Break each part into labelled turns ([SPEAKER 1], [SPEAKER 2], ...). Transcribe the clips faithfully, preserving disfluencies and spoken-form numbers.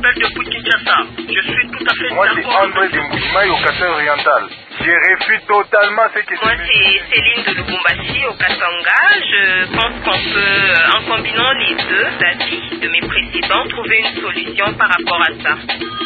[SPEAKER 1] j'appelle depuis Kinshasa. Je suis tout à fait
[SPEAKER 2] Moi, c'est
[SPEAKER 1] d'accord.
[SPEAKER 2] André de Mouimaï au Kasai oriental. Je refuse totalement ce que
[SPEAKER 3] Moi,
[SPEAKER 2] tu dis.
[SPEAKER 3] c'est Céline de Lubumbashi au Katanga. Je pense qu'on peut, en combinant les deux avis de mes précédents, trouver une solution par rapport à ça.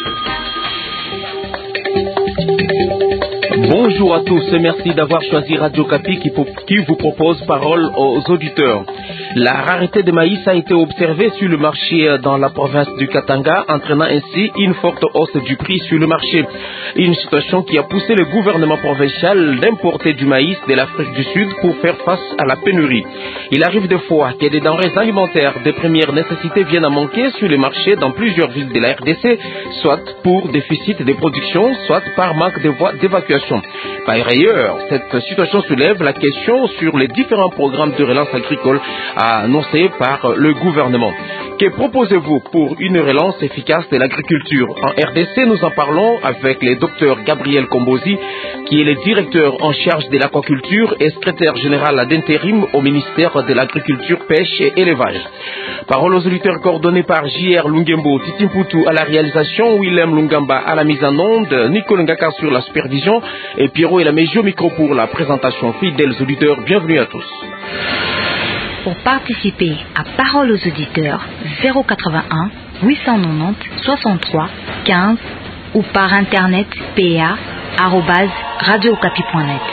[SPEAKER 4] Bonjour à tous et merci d'avoir choisi Radio Kapi qui, qui vous propose parole aux auditeurs. La rareté de maïs a été observée sur le marché dans la province du Katanga, entraînant ainsi une forte hausse du prix sur le marché. Une situation qui a poussé le gouvernement provincial d'importer du maïs de l'Afrique du Sud pour faire face à la pénurie. Il arrive des fois que des denrées alimentaires de première nécessité viennent à manquer sur le marché dans plusieurs villes de la R D C, soit pour déficit de production, soit par manque de voies d'évacuation. Par ailleurs, cette situation soulève la question sur les différents programmes de relance agricole annoncés par le gouvernement. Que proposez-vous pour une relance efficace de l'agriculture? En R D C, nous en parlons avec le docteur Gabriel Kombozi, qui est le directeur en charge de l'aquaculture et secrétaire général d'intérim au ministère de l'Agriculture, Pêche et Élevage. Parole aux auditeurs coordonnés par J R Lungembo, Titimputu à la réalisation, Willem Lungamba à la mise en onde, Nicole Ngaka sur la supervision et Pierrot et la Mégio micro pour la présentation. Fidèles auditeurs, bienvenue à tous.
[SPEAKER 5] Pour participer à Parole aux auditeurs, zéro quatre-vingt-un huit cent quatre-vingt-dix soixante-trois quinze ou par internet p a arobase radio okapi point net.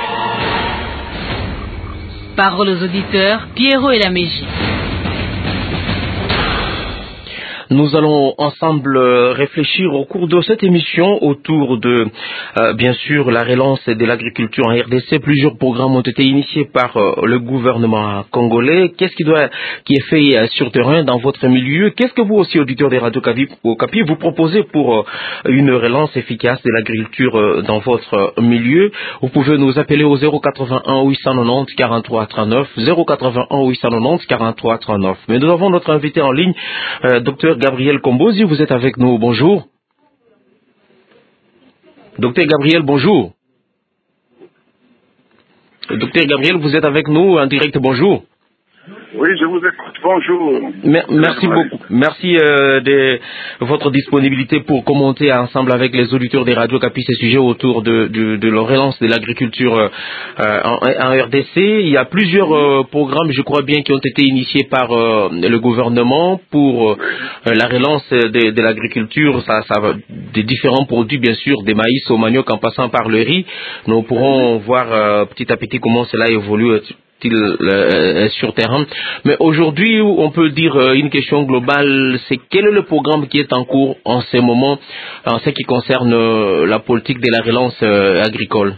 [SPEAKER 6] Parole aux auditeurs, Pierrot et la Mégie.
[SPEAKER 4] Nous allons ensemble réfléchir au cours de cette émission autour de, euh, bien sûr, la relance de l'agriculture en R D C. Plusieurs programmes ont été initiés par euh, le gouvernement congolais. Qu'est-ce qui doit, qui est fait euh, sur terrain dans votre milieu? Qu'est-ce que vous aussi, auditeurs des radios Kapi, vous proposez pour euh, une relance efficace de l'agriculture euh, dans votre euh, milieu? Vous pouvez nous appeler au zéro quatre-vingt-un huit cent quatre-vingt-dix quarante-trois trente-neuf, zéro quatre-vingt-un huit cent quatre-vingt-dix quarante-trois trente-neuf. Mais nous avons notre invité en ligne, euh, docteur Gabriel Kombozi, vous êtes avec nous, bonjour. Docteur Gabriel, bonjour. Docteur Gabriel, vous êtes avec nous en direct, bonjour.
[SPEAKER 7] Oui, je vous écoute. Bonjour.
[SPEAKER 4] Mer merci beaucoup. Merci euh, de votre disponibilité pour commenter ensemble avec les auditeurs des radios Kapi ces sujets autour de, de, de la relance de l'agriculture euh, en, en R D C. Il y a plusieurs euh, programmes, je crois bien, qui ont été initiés par euh, le gouvernement pour euh, la relance de, de l'agriculture. Ça, ça va des différents produits, bien sûr, des maïs au manioc en passant par le riz. Nous pourrons voir euh, petit à petit comment cela évolue Euh, sur terrain. Mais aujourd'hui, on peut dire euh, une question globale, c'est quel est le programme qui est en cours en ce moment en ce qui concerne euh, la politique de la relance euh, agricole?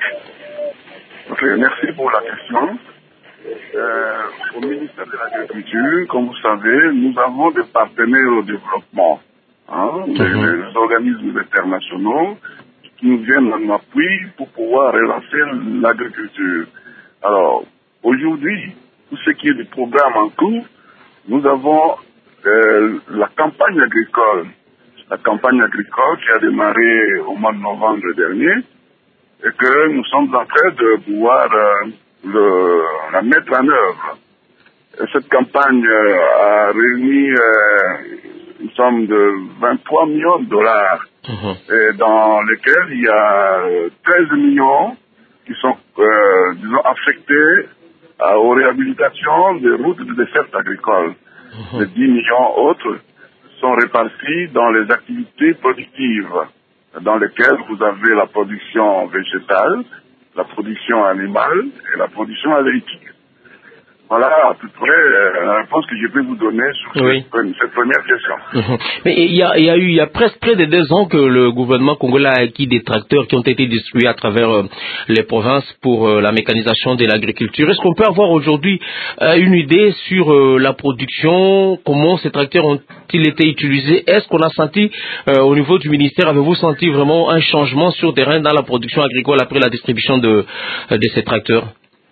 [SPEAKER 7] Okay, merci pour la question. Euh, au ministère de l'Agriculture, comme vous savez, nous avons des partenaires au développement, hein, mm-hmm. les, les organismes internationaux qui nous viennent en appui pour pouvoir relancer l'agriculture. Alors, aujourd'hui, tout ce qui est du programme en cours, nous avons euh, la campagne agricole. La campagne agricole qui a démarré au mois de novembre dernier et que nous sommes en train de pouvoir euh, le, la mettre en œuvre. Et cette campagne euh, a réuni euh, une somme de vingt-trois millions de dollars, mmh. et dans lesquels il y a treize millions qui sont, euh, disons, affectés à, aux réhabilitations des routes de desserte agricole. Mmh. Les dix millions autres sont répartis dans les activités productives, dans lesquelles vous avez la production végétale, la production animale et la production halieutique. Voilà à peu près euh, la réponse que je peux vous donner sur oui. cette, cette première question.
[SPEAKER 4] Mmh. Mais il y, a, il y a eu, il y a presque près de deux ans que le gouvernement congolais a acquis des tracteurs qui ont été distribués à travers euh, les provinces pour euh, la mécanisation de l'agriculture. Est-ce qu'on peut avoir aujourd'hui euh, une idée sur euh, la production, comment ces tracteurs ont-ils été utilisés? Est-ce qu'on a senti euh, au niveau du ministère, avez-vous senti vraiment un changement sur terrain dans la production agricole après la distribution de, euh, de ces tracteurs?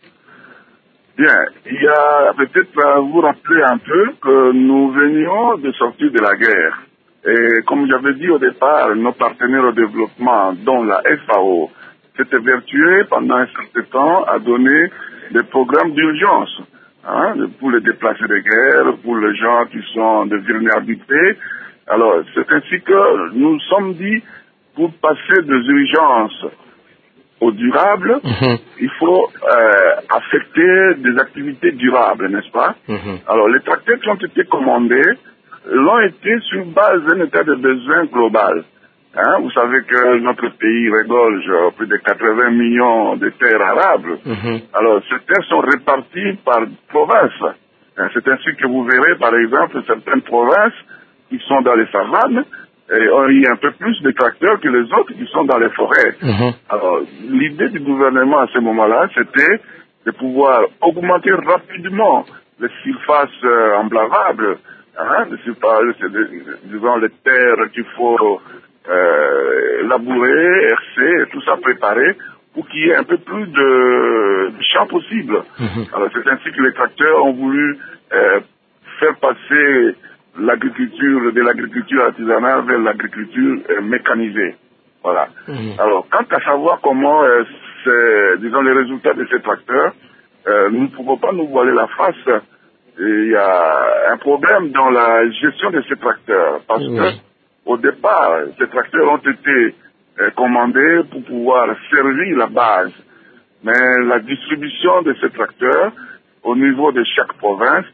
[SPEAKER 7] Bien, il y a peut-être à vous rappeler un peu que nous venions de sortir de la guerre. Et comme j'avais dit au départ, nos partenaires au développement, dont la F A O, s'étaient vertués pendant un certain temps à donner des programmes d'urgence, hein, pour les déplacés de guerre, pour les gens qui sont de vulnérabilité, Alors, c'est ainsi que nous sommes dit, pour passer des urgences au durable, mm-hmm. il faut euh, affecter des activités durables, n'est-ce pas? Mm-hmm. Alors, les tracteurs qui ont été commandés l'ont été sur base d'un état de besoin global. Hein? Vous savez que notre pays regorge plus de quatre-vingts millions de terres arables. Mm-hmm. Alors, ces terres sont réparties par provinces. Hein? C'est ainsi que vous verrez, par exemple, certaines provinces qui sont dans les savanes, et il y a un peu plus de tracteurs que les autres qui sont dans les forêts. Mm-hmm. Alors, l'idée du gouvernement à ce moment-là, c'était de pouvoir augmenter rapidement les surfaces euh, emblavables, hein, les surfaces, disons, les terres qu'il faut euh, labourer, hercer, tout ça préparer, pour qu'il y ait un peu plus de, de champs possible. Mm-hmm. Alors, c'est ainsi que les tracteurs ont voulu euh, faire passer l'agriculture, de l'agriculture artisanale vers l'agriculture euh, mécanisée. Voilà. Mmh. Alors, quant à savoir comment, euh, disons, les résultats de ces tracteurs, euh, nous ne pouvons pas nous voiler la face. Il y a un problème dans la gestion de ces tracteurs, parce mmh. que, au départ, ces tracteurs ont été euh, commandés pour pouvoir servir la base. Mais la distribution de ces tracteurs, au niveau de chaque province,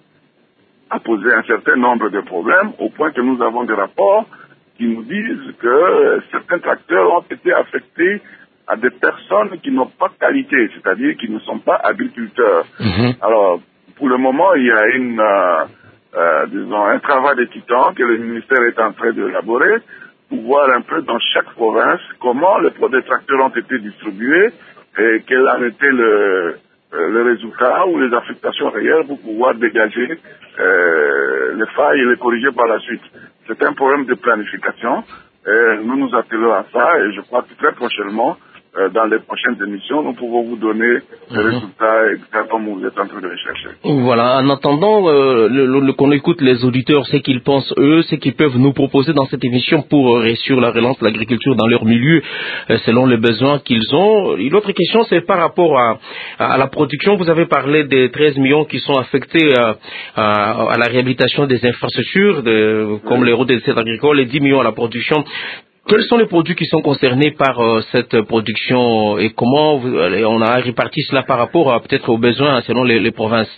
[SPEAKER 7] a posé un certain nombre de problèmes, au point que nous avons des rapports qui nous disent que certains tracteurs ont été affectés à des personnes qui n'ont pas de qualité, c'est-à-dire qui ne sont pas agriculteurs. Mm-hmm. Alors, pour le moment, il y a une, euh, euh, disons, un travail de titan que le ministère est en train d'élaborer pour voir un peu dans chaque province comment les, les tracteurs ont été distribués et quel en était le... Euh, les résultats ou les affectations réelles pour pouvoir dégager euh, les failles et les corriger par la suite. C'est un problème de planification. Et nous nous attelons à ça et je crois que très prochainement, euh, dans les prochaines émissions, nous pouvons vous donner les mmh. résultats exacts comme vous êtes en train de rechercher.
[SPEAKER 4] Voilà, en attendant euh, le, le, qu'on écoute les auditeurs, ce qu'ils pensent eux, ce qu'ils peuvent nous proposer dans cette émission pour réussir la relance de l'agriculture dans leur milieu, euh, selon les besoins qu'ils ont. Et l'autre question, c'est par rapport à, à la production. Vous avez parlé des treize millions qui sont affectés à, à, à la réhabilitation des infrastructures, de, comme mmh. les routes et les sites agricoles, et dix millions à la production. Quels sont les produits qui sont concernés par euh, cette production et comment vous, on a réparti cela par rapport à, peut-être aux besoins selon les, les provinces?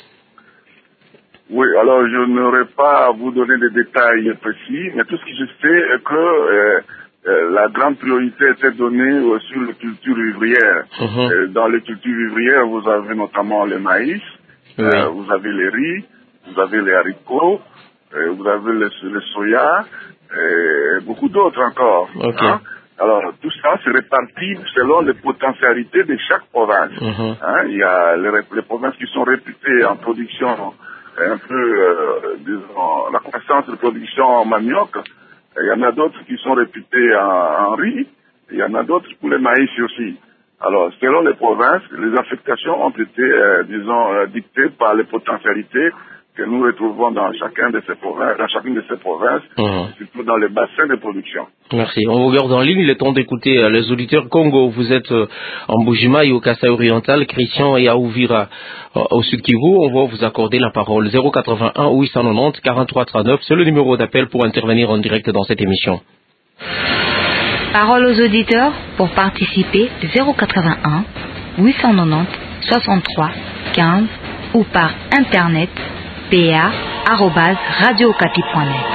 [SPEAKER 7] Oui, alors je n'aurais pas à vous donner des détails précis, mais tout ce que je sais est que euh, euh, la grande priorité était donnée euh, sur les cultures vivrières. Uh-huh. Euh, dans les cultures vivrières, vous avez notamment le maïs, oui. euh, vous avez les riz, vous avez les haricots, euh, vous avez le, le soya, et beaucoup d'autres encore. Okay. Hein? Alors, tout ça se répartit selon les potentialités de chaque province. Uh-huh. Hein? Il y a les, les provinces qui sont réputées en production, un peu, euh, disons, la croissance de production en manioc. Il y en a d'autres qui sont réputées en, en riz. Il y en a d'autres pour les maïs aussi. Alors, selon les provinces, les affectations ont été, euh, disons, euh, dictées par les potentialités que nous retrouvons dans chacun de ces provinces, dans chacune de ces provinces, mmh. surtout dans les bassins de production.
[SPEAKER 4] Merci. On vous garde en ligne. Il est temps d'écouter euh, les auditeurs. Congo, vous êtes euh, en Bujimaï, au Kasaï oriental, Christian et à Ouvira, euh, au Sud Kivu. On va vous accorder la parole. zéro quatre-vingt-un huit cent quatre-vingt-dix quarante-trois trente-neuf, c'est le numéro d'appel pour intervenir en direct dans cette émission.
[SPEAKER 5] Parole aux auditeurs pour participer zéro quatre-vingt-un huit cent quatre-vingt-dix soixante-trois quinze ou par internet p a arobase radio okapi point net.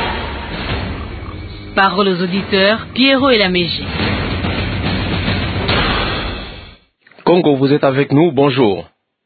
[SPEAKER 6] Parole aux auditeurs, Pierrot et la Mégie.
[SPEAKER 4] Congo, vous êtes avec nous, bonjour.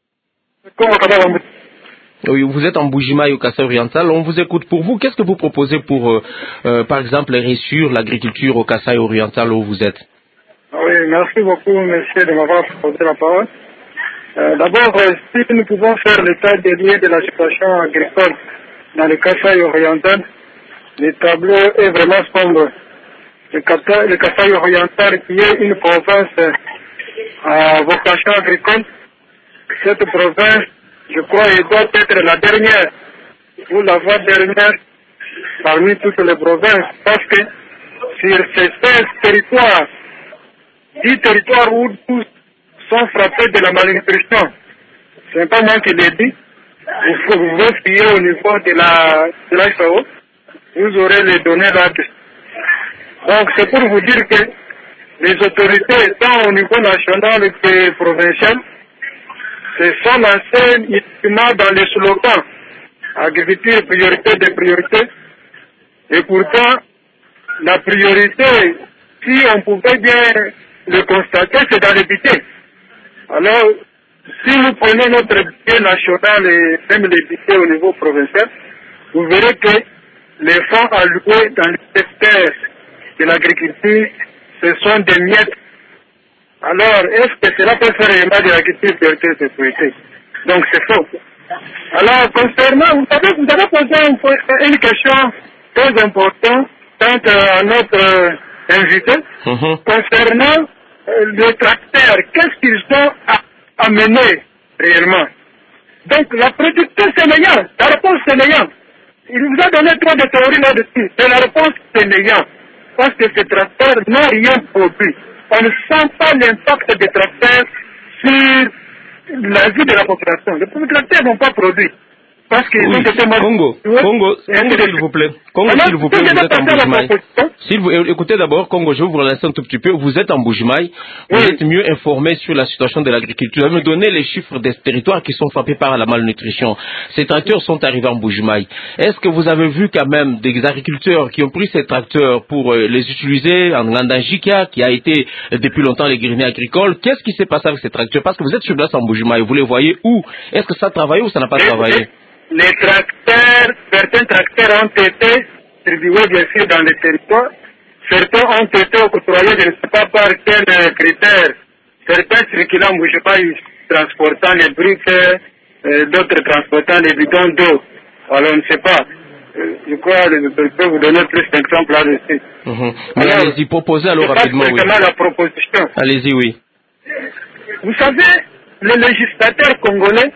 [SPEAKER 4] Oui, vous êtes en Bujimaï au Kasaï oriental, on vous écoute. Pour vous, qu'est-ce que vous proposez pour, euh, euh, par exemple, réussir l'agriculture au Kasaï oriental où vous êtes?
[SPEAKER 8] Oui, merci beaucoup, monsieur, de m'avoir proposé la parole. Euh, D'abord, euh, si nous pouvons faire l'état des lieux de la situation agricole dans le Kasaï oriental, le tableau est vraiment sombre. Le Kasaï, le Kasaï oriental, qui est une province euh, à vocation agricole, cette province, je crois, elle doit être la dernière, ou la voie dernière parmi toutes les provinces, parce que sur ces seize territoires, dix territoires où tous sont frappés de la malnutrition. Ce n'est pas moi qui l'ai dit. Vous pouvez fier au niveau de la, de la F A O. vous aurez les données là-dessus. Donc c'est pour vous dire que les autorités, tant au niveau national que provincial, se sont lancées uniquement dans les slogans agriculture, priorité des priorités. Et pourtant, la priorité, si on pouvait bien le constater, c'est dans l'équité. Alors, si nous prenons notre budget national et même les budgets au niveau provincial, vous verrez que les fonds alloués dans le secteur de l'agriculture, ce sont des miettes. Alors, est-ce que cela peut faire réellement de l'agriculture priorité et sécurité? Donc, c'est faux. Alors, concernant, vous savez, vous avez posé une, une question très importante, tant à notre euh, invité, mm-hmm. concernant euh, le tracteur, qu'est-ce qu'ils ont à amener réellement? Donc, la production, c'est néant. La réponse, c'est néant. Il vous a donné trop de théories là-dessus. Mais la réponse, c'est néant. Parce que ces tracteurs n'ont rien produit. On ne sent pas l'impact des tracteurs sur la vie de la population. Les tracteurs n'ont pas produit. Parce qu'ils
[SPEAKER 4] oui.
[SPEAKER 8] ont été mal...
[SPEAKER 4] Congo,
[SPEAKER 8] oui.
[SPEAKER 4] Congo, Congo s'il vous plaît. Congo, s'il vous plaît, vous êtes en Bujimaï. S'il vous, écoutez d'abord, Congo, je vais vous relancer un tout petit peu. Vous êtes en Bujimaï, vous oui. êtes mieux informé sur la situation de l'agriculture. Vous me donnez les chiffres des territoires qui sont frappés par la malnutrition. Ces tracteurs sont arrivés en Bujimaï. Est-ce que vous avez vu quand même des agriculteurs qui ont pris ces tracteurs pour euh, les utiliser en Ngandanjika, qui a été euh, depuis longtemps les greniers agricoles? Qu'est-ce qui s'est passé avec ces tracteurs? Parce que vous êtes sur place en Bujimaï, vous les voyez où? Est-ce que ça a travaillé ou ça n'a pas
[SPEAKER 8] les,
[SPEAKER 4] travaillé?
[SPEAKER 8] les, les tracteurs, certains tracteurs ont été distribués bien sûr dans les territoires. Certains ont été octroyés, je ne sais pas par quel critère. Certains circulant en Bujimaï, transportant les briques, euh, d'autres transportant les bidons d'eau. Alors on ne sait pas. Euh, je crois que je peux vous donner plus d'exemples là-dessus.
[SPEAKER 4] Mm-hmm. Mais allez-y, proposez alors rapidement.
[SPEAKER 8] C'est
[SPEAKER 4] oui.
[SPEAKER 8] la proposition.
[SPEAKER 4] Allez-y, oui.
[SPEAKER 8] Vous savez, le législateur congolais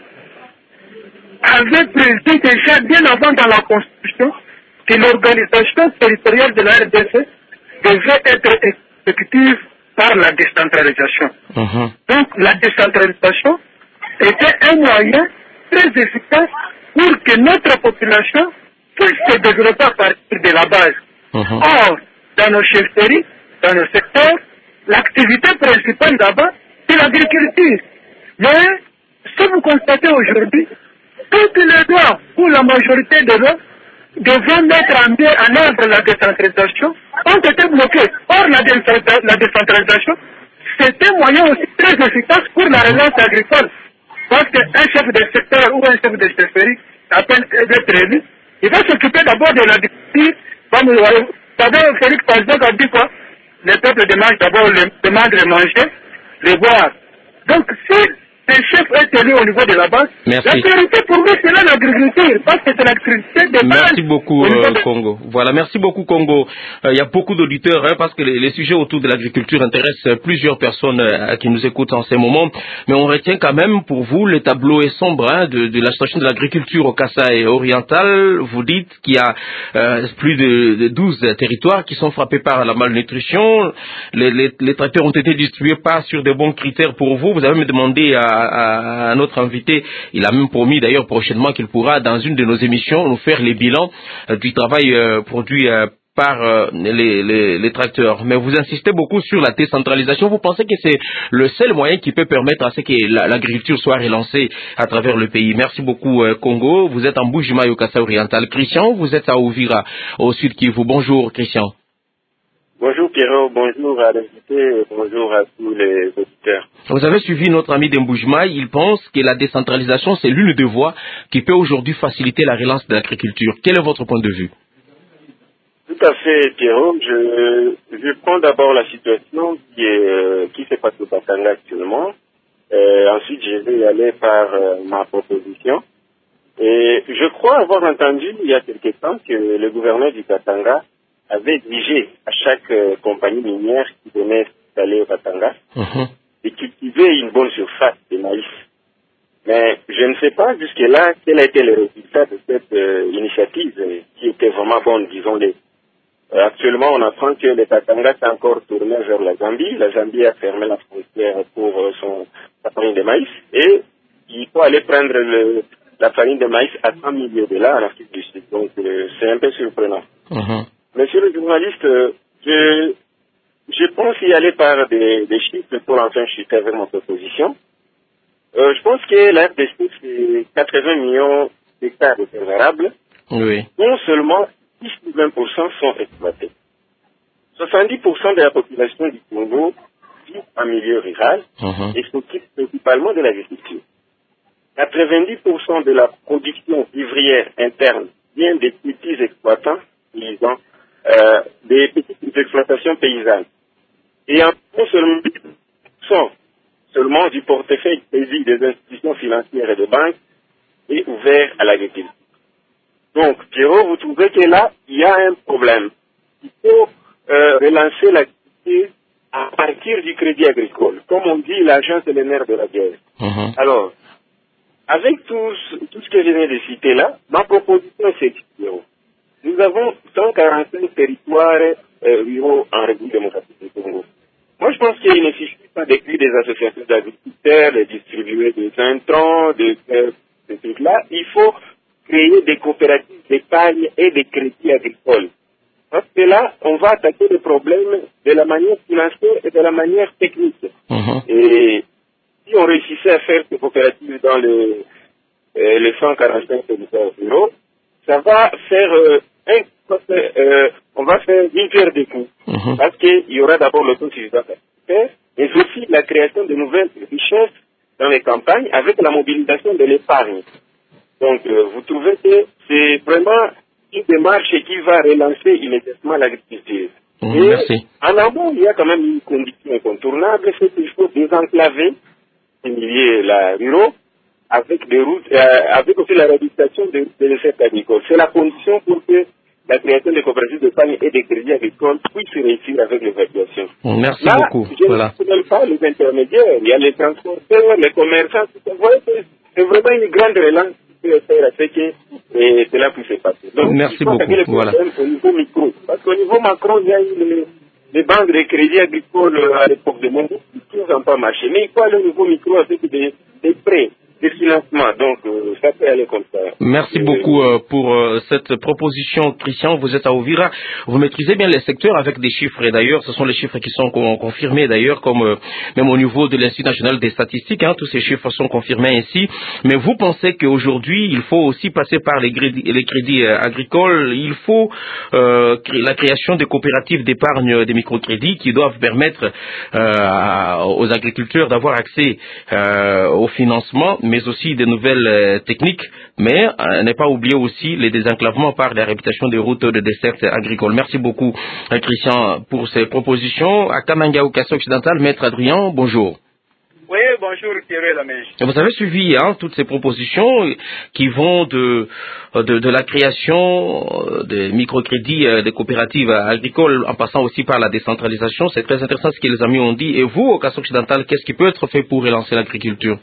[SPEAKER 8] avait prévu déjà bien avant dans la Constitution que l'organisation territoriale de la R D C devait être exécutive par la décentralisation. Uh-huh. Donc la décentralisation était un moyen très efficace pour que notre population puisse se développer à partir de la base. Uh-huh. Or, dans nos chefferies, dans nos secteurs, l'activité principale là-bas, c'est l'agriculture. Mais ce que vous constatez aujourd'hui, toutes les lois, ou la majorité des lois, devant mettre en, en œuvre la décentralisation, ont été bloquées. Or, la, décentra la décentralisation, c'est un moyen aussi très efficace pour la relance agricole. Parce qu'un chef de secteur ou un chef de chefferie, à peine d'être élu, il va s'occuper d'abord de l'agriculture. D'abord, Félix Pazog a dit quoi? Les peuples demandent d'abord demandent de manger, de boire. Donc, si un chef est élu au niveau de la base,
[SPEAKER 4] merci.
[SPEAKER 8] La priorité pour nous, c'est là l'agriculture, parce que c'est l'activité de base.
[SPEAKER 4] Merci beaucoup, euh, Congo. Voilà, merci beaucoup, Congo. Il euh, y a beaucoup d'auditeurs, hein, parce que les, les sujets autour de l'agriculture intéressent plusieurs personnes euh, qui nous écoutent en ces moments. Mais on retient quand même, pour vous, le tableau est sombre hein, de, de la situation de l'agriculture au Kasaï oriental. Vous dites qu'il y a euh, plus de, de douze territoires qui sont frappés par la malnutrition. Les, les, les tracteurs ont été distribués pas sur des bons critères pour vous. Vous avez me demandé à à notre invité, il a même promis d'ailleurs prochainement qu'il pourra dans une de nos émissions nous faire les bilans euh, du travail euh, produit euh, par euh, les, les, les tracteurs. Mais vous insistez beaucoup sur la décentralisation. Vous pensez que c'est le seul moyen qui peut permettre à ce que l'agriculture soit relancée à travers le pays? Merci beaucoup euh, Congo. Vous êtes en Bujimaï au Kasaï oriental. Christian, vous êtes à Ouvira au sud Kivu. Bonjour Christian.
[SPEAKER 9] Bonjour Pierrot, bonjour à l'invité, bonjour à tous les auditeurs.
[SPEAKER 4] Vous avez suivi notre ami d'Mbujmaï, il pense que la décentralisation c'est l'une des voies qui peut aujourd'hui faciliter la relance de l'agriculture. Quel est votre point de vue?
[SPEAKER 9] Tout à fait Pierrot, je, je prends d'abord la situation qui est euh, qui se passe au Katanga actuellement. Euh, ensuite je vais y aller par euh, ma proposition. Et je crois avoir entendu il y a quelque temps que le gouverneur du Katanga avait exigé à chaque euh, compagnie minière qui venait s'installer au Katanga uh-huh. de cultiver une bonne surface de maïs. Mais je ne sais pas jusque-là quel a été le résultat de cette euh, initiative euh, qui était vraiment bonne, disons-le. Euh, actuellement, on apprend que le Katanga s'est encore tourné vers la Zambie. La Zambie a fermé la frontière pour euh, son sa farine de maïs et il faut aller prendre le, la farine de maïs à cent millions de dollars en Afrique du Sud. Donc, euh, c'est un peu surprenant.
[SPEAKER 4] Mhm.
[SPEAKER 9] Monsieur le journaliste, euh, je, je pense y aller par des, des chiffres pour enfin chuter avec mon proposition. Euh, je pense que la R D C, c'est quatre-vingts millions d'hectares de terres arables.
[SPEAKER 4] Oui.
[SPEAKER 9] Non seulement dix à vingt pour cent sont exploités. soixante-dix pour cent de la population du Congo vit en milieu rural
[SPEAKER 4] Mhm.
[SPEAKER 9] et s'occupe principalement de l'agriculture. quatre-vingt-dix pour cent de la production vivrière interne vient des petits exploitants paysans, euh, des petites exploitations paysannes. Et en non seulement dix pour cent seulement du portefeuille saisi des institutions financières et de banques est ouvert à l'agriculture. Donc, Pierrot, vous trouvez que là, il y a un problème. Il faut euh, relancer l'activité à partir du crédit agricole. Comme on dit, l'argent, c'est le nerf de la guerre.
[SPEAKER 4] Mhm.
[SPEAKER 9] Alors, avec tout, ce- tout ce que je viens de citer là, ma proposition, c'est Pierrot. Nous avons cent quarante-cinq territoires euh, ruraux en République démocratique du Congo. Moi, je pense qu'il ne suffit pas d'écrire des associations d'agriculteurs, de distribuer des intrants, de faire ces trucs-là. Il faut créer des coopératives d'épargne et des crédits agricoles. Parce que là, on va attaquer les problèmes de la manière financière et de la manière technique.
[SPEAKER 4] Mhm.
[SPEAKER 9] Et si on réussissait à faire ces coopératives dans les, euh, les cent quarante-cinq territoires ruraux, ça va faire euh, un, euh, on va faire une pierre de coups.
[SPEAKER 4] Mhm.
[SPEAKER 9] Parce qu'il y aura d'abord l'autosuffisance alimentaire, mais aussi la création de nouvelles richesses dans les campagnes avec la mobilisation de l'épargne. Donc, euh, vous trouvez que c'est vraiment une démarche qui va relancer immédiatement l'agriculture.
[SPEAKER 4] Mhm,
[SPEAKER 9] Et
[SPEAKER 4] merci.
[SPEAKER 9] en amont, il y a quand même une condition incontournable, c'est qu'il faut désenclaver les milieux là, ruraux avec des routes, euh, avec aussi la réhabilitation de, de recettes agricoles. C'est la condition pour que la création des coopératives d'épargne et des crédits agricoles puisse réussir avec l'évacuation.
[SPEAKER 4] Merci
[SPEAKER 9] Là,
[SPEAKER 4] beaucoup.
[SPEAKER 9] je
[SPEAKER 4] Voilà.
[SPEAKER 9] ne sais même pas les intermédiaires, il y a les transporteurs, les commerçants, tout ça. Vous voyez que c'est vraiment une grande relance qui peut faire à ce que et cela puisse se passer. Donc,
[SPEAKER 4] Merci
[SPEAKER 9] il faut attaquer
[SPEAKER 4] beaucoup.
[SPEAKER 9] les
[SPEAKER 4] Voilà.
[SPEAKER 9] problèmes au niveau micro. Parce qu'au niveau macro, il y a eu les, les banques de crédit agricole euh, à l'époque de Mondi qui n'ont pas marché. Mais il faut aller au niveau micro avec des, des prêts, des financements. Donc, euh, ça peut aller comme ça.
[SPEAKER 4] Merci
[SPEAKER 9] Euh,
[SPEAKER 4] beaucoup euh, pour euh, cette proposition, Christian. Vous êtes à Ouvira. Vous maîtrisez bien les secteurs avec des chiffres. Et d'ailleurs, ce sont les chiffres qui sont con- confirmés, d'ailleurs, comme euh, même au niveau de l'Institut national des statistiques. Hein, tous ces chiffres sont confirmés ainsi. Mais vous pensez qu'aujourd'hui, il faut aussi passer par les crédits, les crédits euh, agricoles. Il faut euh, créer la création des coopératives d'épargne euh, des microcrédits qui doivent permettre euh, aux agriculteurs d'avoir accès euh, au financement, mais aussi des nouvelles euh, techniques. Mais euh, ne pas oublier aussi les désenclavements par la réputation des routes de dessert agricoles. Merci beaucoup, euh, Christian, pour ces propositions. À Kamanga, au Casse occidental, Maître Adrien, bonjour.
[SPEAKER 8] Oui, bonjour, Thierry Lamèche.
[SPEAKER 4] Vous avez suivi hein, toutes ces propositions qui vont de, de, de la création des microcrédits, euh, des coopératives agricoles, en passant aussi par la décentralisation. C'est très intéressant ce que les amis ont dit. Et vous, au Casse occidental, qu'est-ce qui peut être fait pour relancer l'agriculture?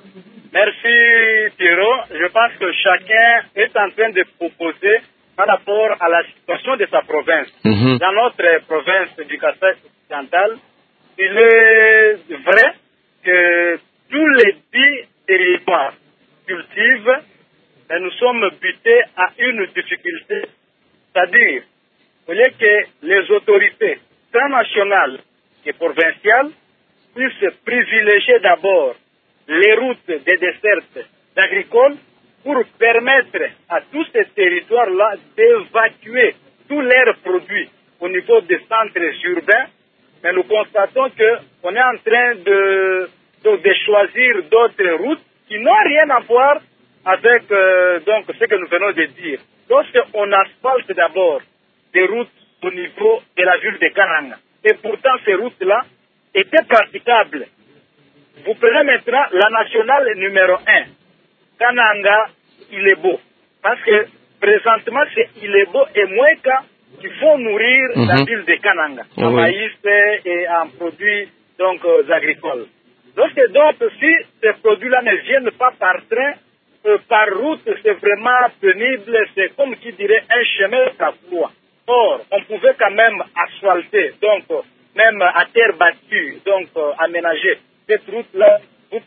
[SPEAKER 8] Merci, Thierry. Je pense que chacun est en train de proposer par rapport à la situation de sa province.
[SPEAKER 4] Mhm.
[SPEAKER 8] Dans notre province du Kassai occidental, il est vrai que tous les dix territoires cultivent, et nous sommes butés à une difficulté. C'est-à-dire, vous voyez que les autorités, tant nationales que provinciales, puissent privilégier d'abord les routes des dessertes agricoles pour permettre à tous ces territoires-là d'évacuer tous leurs produits au niveau des centres urbains. Mais nous constatons qu'on est en train de, de, de choisir d'autres routes qui n'ont rien à voir avec euh, donc, ce que nous venons de dire. Lorsqu'on asphalte d'abord des routes au niveau de la ville de Kananga, et pourtant ces routes-là étaient praticables. Vous prenez maintenant la nationale numéro un, Kananga, il est beau. Parce que présentement, c'est il est beau et Moueka qui font nourrir
[SPEAKER 4] Mhm.
[SPEAKER 8] la ville de Kananga,
[SPEAKER 4] Ah
[SPEAKER 8] en
[SPEAKER 4] oui.
[SPEAKER 8] maïs et en produits donc, euh, agricoles. Lorsque donc, si ces produits-là ne viennent pas par train, euh, par route, c'est vraiment pénible, c'est comme qui dirait un chemin à froid. Or, on pouvait quand même asphalter, donc euh, même à terre battue, donc euh, aménager cette route-là. Vous prenez maintenant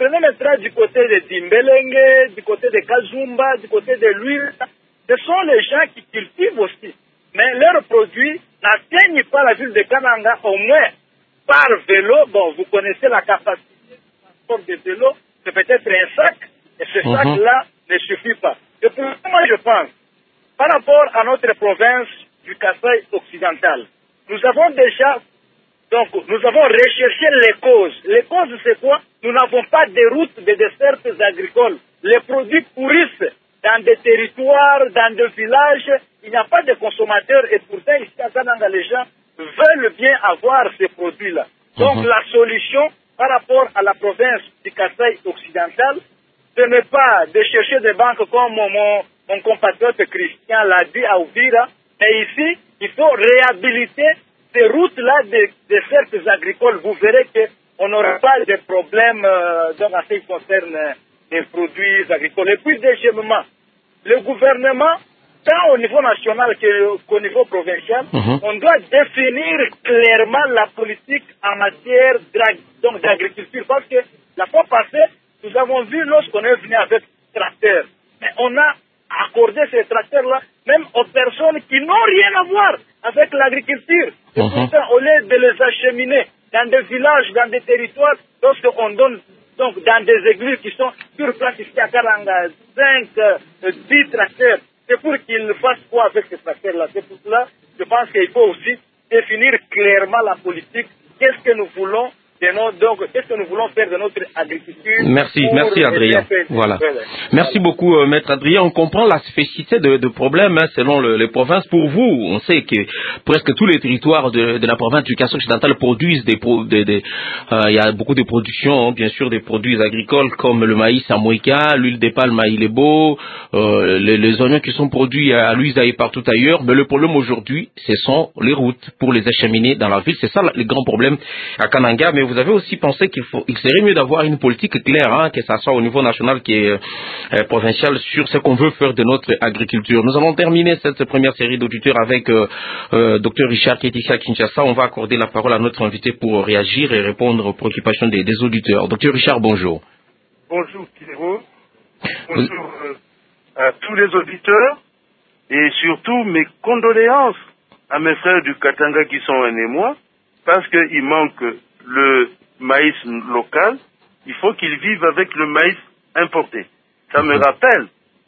[SPEAKER 8] concentrés du côté de Dimbelenge, du côté de Kazumba, du côté de l'huile. Ce sont les gens qui cultivent aussi. Mais leurs produits n'atteignent pas la ville de Kananga, au moins par vélo. Bon, vous connaissez la capacité de transport de vélo, c'est peut-être un sac, et ce
[SPEAKER 4] Mhm.
[SPEAKER 8] sac-là ne suffit pas. Et pour moi, je pense, par rapport à notre province du Kasaï occidental, nous avons déjà, donc, nous avons recherché les causes. Les causes, c'est quoi? Nous n'avons pas de routes, de dessertes agricoles. Les produits pourrissent dans des territoires, dans des villages. Il n'y a pas de consommateurs et pourtant, ici à Kananga, les gens veulent bien avoir ces produits-là. Donc,
[SPEAKER 4] Mhm.
[SPEAKER 8] la solution par rapport à la province du Kasaï occidental, ce n'est pas de chercher des banques comme mon, mon compatriote Christian l'a dit à Ouvira, mais ici, il faut réhabiliter ces routes-là des dessertes agricoles. Vous verrez qu'on n'aura pas de problème euh, donc, en ce qui concerne euh, les produits agricoles. Et puis, deuxièmement, le gouvernement, tant au niveau national que- qu'au niveau provincial,
[SPEAKER 4] Mhm.
[SPEAKER 8] on doit définir clairement la politique en matière d'ag- donc d'agriculture. Parce que la fois passée, nous avons vu lorsqu'on est venu avec tracteurs, mais on a accordé ces tracteurs-là même aux personnes qui n'ont rien à voir avec l'agriculture. Et
[SPEAKER 4] Mhm.
[SPEAKER 8] pourtant, au lieu de les acheminer dans des villages, dans des territoires, lorsqu'on donne donc dans des églises qui sont sur place ici à Karanga, cinq, dix tracteurs, c'est pour qu'ils fassent quoi avec ces tracteurs-là? C'est pour cela, je pense qu'il faut aussi définir clairement la politique. Qu'est-ce que nous voulons de nos, donc, qu'est-ce que nous voulons faire de notre agriculture?
[SPEAKER 4] Merci,
[SPEAKER 8] pour
[SPEAKER 4] merci Adrien.
[SPEAKER 8] aider-
[SPEAKER 4] Voilà.
[SPEAKER 8] Voilà.
[SPEAKER 4] Merci beaucoup, euh, Maître Adrien. On comprend la spécificité de, de problèmes hein, selon le- les provinces. Pour vous, on sait que presque tous les territoires de, de la province du Kasaï occidental produisent des, pro- des, des euh, il y a beaucoup de production, hein, bien sûr, des produits agricoles comme le maïs à Moïka, l'huile de palme à Ilebo, euh, les, les oignons qui sont produits à Luisa et partout ailleurs. Mais le problème aujourd'hui, ce sont les routes pour les acheminer dans la ville. C'est ça le grand problème à Kananga. Mais vous avez aussi pensé qu'il faut, il serait mieux d'avoir une politique claire, hein, que ça soit au niveau national qui est euh, provincial sur ce qu'on veut faire de notre agriculture. Nous allons terminer cette première série d'auditeurs avec euh, euh, Dr Richard qui est ici à Kinshasa. On va accorder la parole à notre invité pour réagir et répondre aux préoccupations des, des auditeurs. Dr Richard, bonjour.
[SPEAKER 2] Bonjour Pierrot. Bonjour euh, à tous les auditeurs et surtout mes condoléances à mes frères du Katanga qui sont un émoi parce qu'il manque le maïs local. Il faut qu'ils vivent avec le maïs importé. Ça me rappelle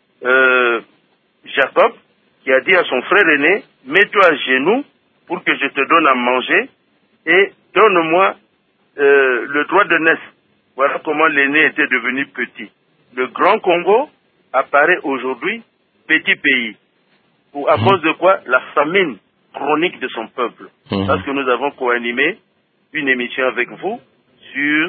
[SPEAKER 2] euh, Jacob qui a dit à son frère aîné, mets-toi à genoux pour que je te donne à manger et donne-moi euh, le droit de naissance. Voilà comment l'aîné était devenu petit. Le Grand Congo apparaît aujourd'hui petit pays. Pour, à cause de quoi? La famine chronique de son peuple.
[SPEAKER 4] Mmh.
[SPEAKER 2] Parce que nous avons co-animé une émission avec vous sur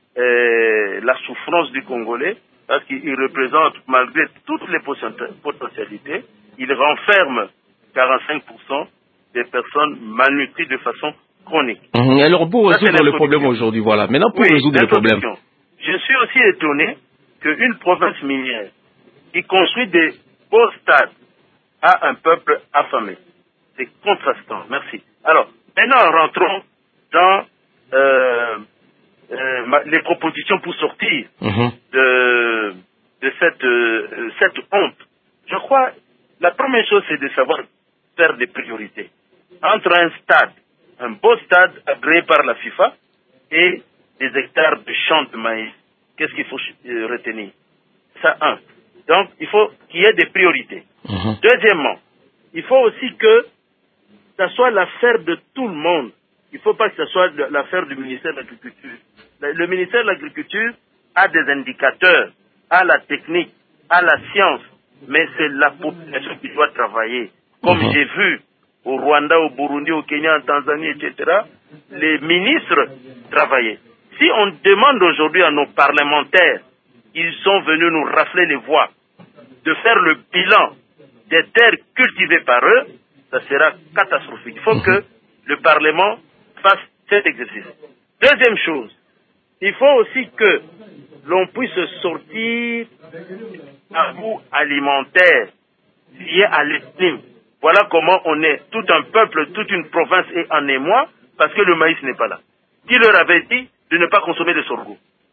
[SPEAKER 2] euh, la souffrance du Congolais, parce qu'il représente, malgré toutes les potentialités, il renferme quarante-cinq pour cent des personnes malnutries de façon chronique.
[SPEAKER 4] Mmh. Alors pour
[SPEAKER 2] Ça,
[SPEAKER 4] résoudre le problème aujourd'hui, voilà. Maintenant pour
[SPEAKER 2] oui,
[SPEAKER 4] résoudre le problème.
[SPEAKER 2] Je suis aussi étonné qu'une province minière qui construit des beaux stades a un peuple affamé. C'est contrastant. Merci. Alors, maintenant rentrons dans euh, euh, ma, les propositions pour sortir
[SPEAKER 4] Mmh.
[SPEAKER 2] de, de cette, euh, cette honte. Je crois, la première chose, c'est de savoir faire des priorités. Entre un stade, un beau stade agréé par la FIFA, et des hectares de champs de maïs, qu'est-ce qu'il faut euh, retenir? Ça, un. Donc, il faut qu'il y ait des priorités.
[SPEAKER 4] Mmh.
[SPEAKER 2] Deuxièmement, il faut aussi que ça soit l'affaire de tout le monde. Il ne faut pas que ce soit l'affaire du ministère de l'Agriculture. Le ministère de l'Agriculture a des indicateurs, a la technique, a la science, mais c'est la population qui doit travailler. Comme
[SPEAKER 4] Mmh.
[SPEAKER 2] j'ai vu au Rwanda, au Burundi, au Kenya, en Tanzanie, et cetera, les ministres travaillaient. Si on demande aujourd'hui à nos parlementaires, ils sont venus nous rafler les voix, de faire le bilan des terres cultivées par eux, ça sera catastrophique. Il faut mmh. que le Parlement fasse cet exercice. Deuxième chose, il faut aussi que l'on puisse sortir un goût alimentaire lié à l'ethnie. Voilà comment on est tout un peuple, toute une province est en émoi parce que le maïs n'est pas là. Qui leur avait dit de ne pas consommer le sorgho?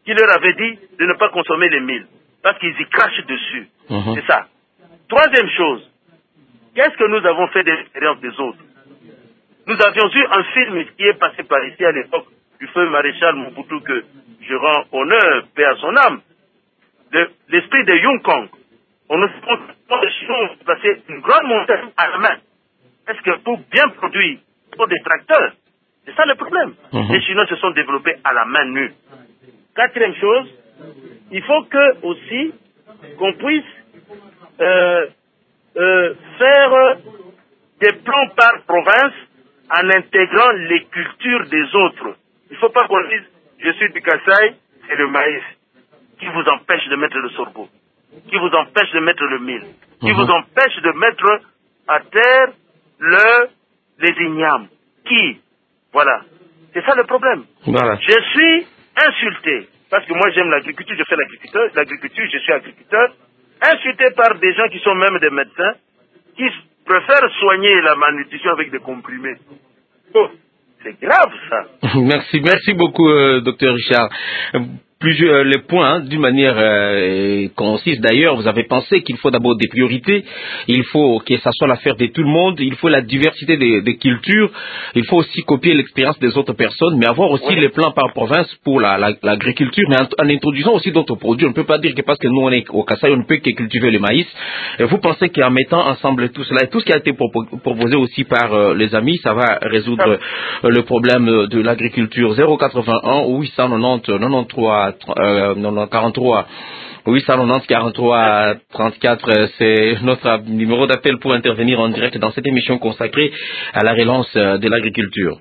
[SPEAKER 2] qui leur avait dit de ne pas consommer les milles, parce qu'ils y crachent dessus. Mmh. C'est ça. Troisième chose, qu'est-ce que nous avons fait de l'expérience des autres? Nous avions eu un film qui est passé par ici à l'époque du feu maréchal Mobutu, que je rends honneur, paix à son âme, de l'esprit de Yong Kong. On nous montre comment les Chinois ont placé une grande montagne à la main. Est-ce que pour bien produire, pour des tracteurs, c'est ça le problème. Mmh. Les Chinois se sont développés à la main nue. Quatrième chose, il faut que aussi qu'on puisse euh, euh, faire des plans par province en intégrant les cultures des autres. Il ne faut pas qu'on dise, je suis du Kasaï, c'est le maïs qui vous empêche de mettre le sorgho, qui vous empêche de mettre le mil, qui mmh. vous empêche de mettre à terre le, les ignames. Qui? Voilà. C'est ça le problème. Voilà. Je suis insulté, parce que moi j'aime l'agriculture, je fais l'agriculteur, l'agriculture, je suis agriculteur, insulté par des gens qui sont même des médecins, qui préfèrent soigner la malnutrition avec des comprimés. Oh, c'est grave ça.
[SPEAKER 4] Merci, merci beaucoup, euh, docteur Richard. Plusieurs les points, hein, d'une manière euh, concise d'ailleurs, vous avez pensé qu'il faut d'abord des priorités, il faut que ça soit l'affaire de tout le monde, il faut la diversité des, des cultures, il faut aussi copier l'expérience des autres personnes, mais avoir aussi oui. les plans par province pour la, la, l'agriculture, mais en, en introduisant aussi d'autres produits. On ne peut pas dire que parce que nous on est au Kasaï, on ne peut que cultiver le maïs. Et vous pensez qu'en mettant ensemble tout cela, et tout ce qui a été propo- proposé aussi par euh, les amis, ça va résoudre euh, le problème de l'agriculture. Zéro quatre-vingt-un huit cent quatre-vingt-treize quatre-vingt-treize Euh, quarante-trois huit cent quatre-vingt-dix quarante-trois trente-quatre, c'est notre numéro d'appel pour intervenir en direct dans cette émission consacrée à la relance de l'agriculture.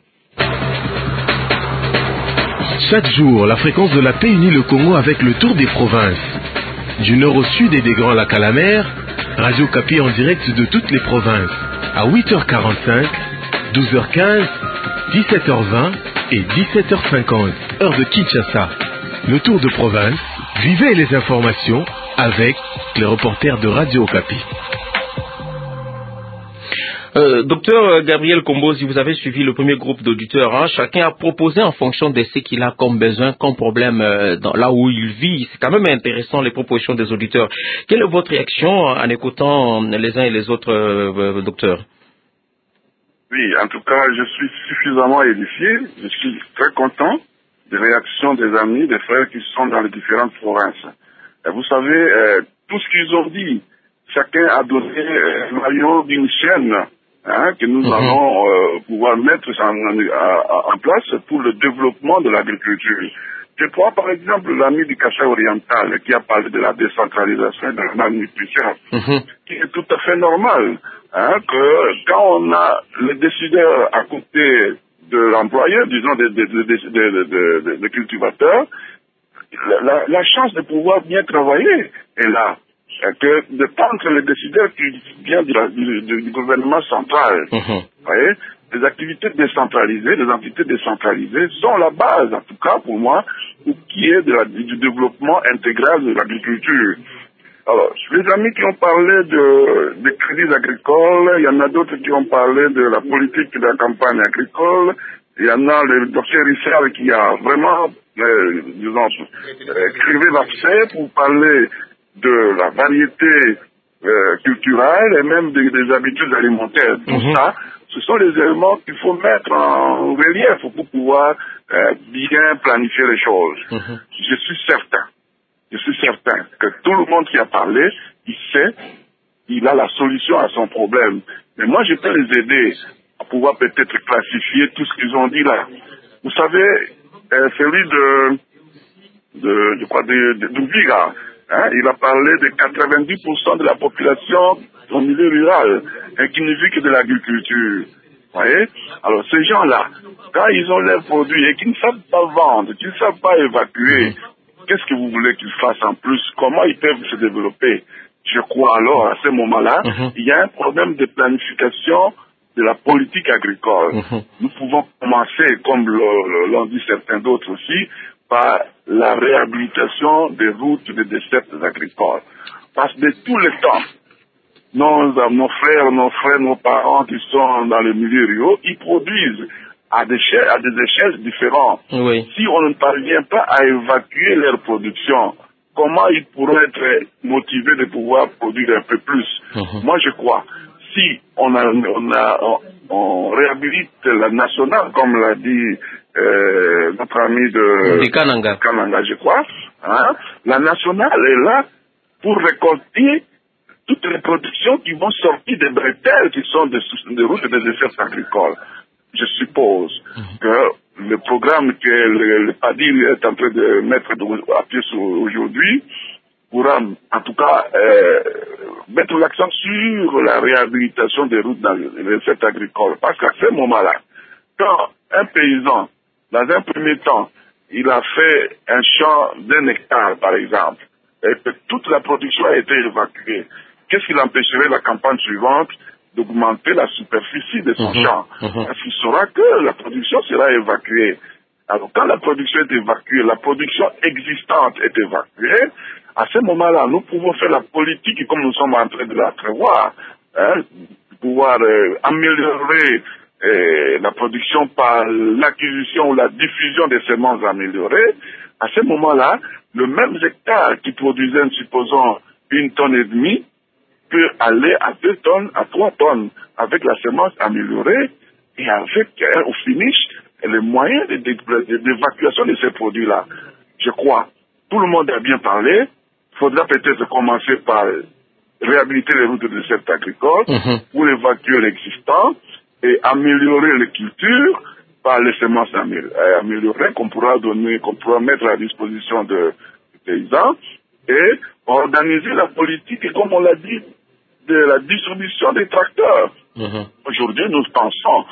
[SPEAKER 10] Chaque jour, la fréquence de la paix unit le Congo avec le tour des provinces. Du nord au sud et des Grands Lacs à la mer, Radio Kapi en direct de toutes les provinces à huit heures quarante-cinq, douze heures quinze, dix-sept heures vingt et dix-sept heures cinquante, heure de Kinshasa. Le tour de province, vivez les informations avec les reporters de Radio Okapi.
[SPEAKER 4] Euh, docteur Gabriel Kombozi, vous avez suivi le premier groupe d'auditeurs. Hein. Chacun a proposé en fonction de ce qu'il a comme besoin, comme problème euh, dans, là où il vit. C'est quand même intéressant les propositions des auditeurs. Quelle est votre réaction en écoutant les uns et les autres, euh, docteurs?
[SPEAKER 7] Oui, en tout cas, je suis suffisamment édifié. Je suis très content des réactions des amis, des frères qui sont dans les différentes provinces. Et vous savez, euh, tout ce qu'ils ont dit, chacun a donné euh, le maillot d'une chaîne hein, que nous mm-hmm. allons euh, pouvoir mettre en, en, en place pour le développement de l'agriculture. Je prends par exemple l'ami du Kasaï oriental qui a parlé de la décentralisation et de la malnutrition, mm-hmm. qui est tout à fait normal, hein, que quand on a les décideurs à côté de l'employeur, disons, des de, de, de, de, de, de, de cultivateurs, la, la chance de pouvoir bien travailler est là. Que de prendre les décideurs qui viennent du, du, du gouvernement central. Mm-hmm. Vous voyez, les activités décentralisées, les entités décentralisées sont la base, en tout cas pour moi, pour qui est de la, du développement intégral de l'agriculture. Alors, les amis qui ont parlé de, des crédits agricoles, il y en a d'autres qui ont parlé de la politique de la campagne agricole, il y en a le docteur Richard qui a vraiment, euh, disons, euh, crivé l'abcès pour parler de la variété euh, culturelle et même des, des habitudes alimentaires. Tout mmh. ça, ce sont les éléments qu'il faut mettre en relief pour pouvoir euh, bien planifier les choses. Mmh. Je suis certain. Je suis certain que tout le monde qui a parlé, il sait, il a la solution à son problème. Mais moi, je peux les aider à pouvoir peut-être classifier tout ce qu'ils ont dit là. Vous savez, euh, celui de, de, de quoi, de, de, de Viga, hein, il a parlé de quatre-vingt-dix pour cent de la population au milieu rural, hein, qui ne vit que de l'agriculture. Vous voyez? Alors, ces gens-là, quand ils ont leurs produits et qu'ils ne savent pas vendre, qu'ils ne savent pas évacuer, qu'est-ce que vous voulez qu'ils fassent en plus? Comment ils peuvent se développer? Je crois alors, à ce moment-là, mm-hmm. il y a un problème de planification de la politique agricole. Mm-hmm. Nous pouvons commencer, comme l'ont dit certains d'autres aussi, par la réhabilitation des routes des dessertes agricoles. Parce que de tous les temps, nos, nos frères, nos frères, nos parents qui sont dans les milieux ruraux, ils produisent à des échelles, à des échelles différentes.
[SPEAKER 4] Oui.
[SPEAKER 7] Si on ne parvient pas à évacuer leur production, comment ils pourront être motivés de pouvoir produire un peu plus? Mm-hmm. Moi, je crois, si on, a, on, a, on, on réhabilite la nationale, comme l'a dit euh, notre ami de,
[SPEAKER 4] de Kananga.
[SPEAKER 7] Kananga, je crois, hein, la nationale est là pour récolter toutes les productions qui vont sortir des bretelles qui sont des, des routes de déserts agricoles. Je suppose mm-hmm. que le programme que le, le P A D I est en train de mettre à pied aujourd'hui pourra, en tout cas, euh, mettre l'accent sur la réhabilitation des routes dans les déserts agricoles. Parce qu'à ce moment-là, quand un paysan, dans un premier temps, il a fait un champ d'un hectare, par exemple, et que toute la production a été évacuée, qu'est-ce qui l'empêcherait la campagne suivante d'augmenter la superficie de son mmh, champ? Mmh. Parce qu'il saura que la production sera évacuée. Alors, quand la production est évacuée, la production existante est évacuée, à ce moment-là, nous pouvons faire la politique comme nous sommes en train de la prévoir, hein, pouvoir euh, améliorer euh, la production par l'acquisition ou la diffusion des semences améliorées. À ce moment-là, le même hectare qui produisait, supposons, une tonne et demie, peut aller à deux tonnes, à trois tonnes, avec la semence améliorée et avec, euh, au finish, les moyens d'évacuation de ces produits-là. Je crois, tout le monde a bien parlé, il faudra peut-être commencer par réhabiliter les routes de dessert agricole mmh. pour évacuer l'existant et améliorer les cultures par les semences améliorées qu'on pourra donner, qu'on pourra mettre à disposition de, des paysans et organiser la politique, et comme on l'a dit, de la distribution des tracteurs. Mmh. Aujourd'hui, nous pensons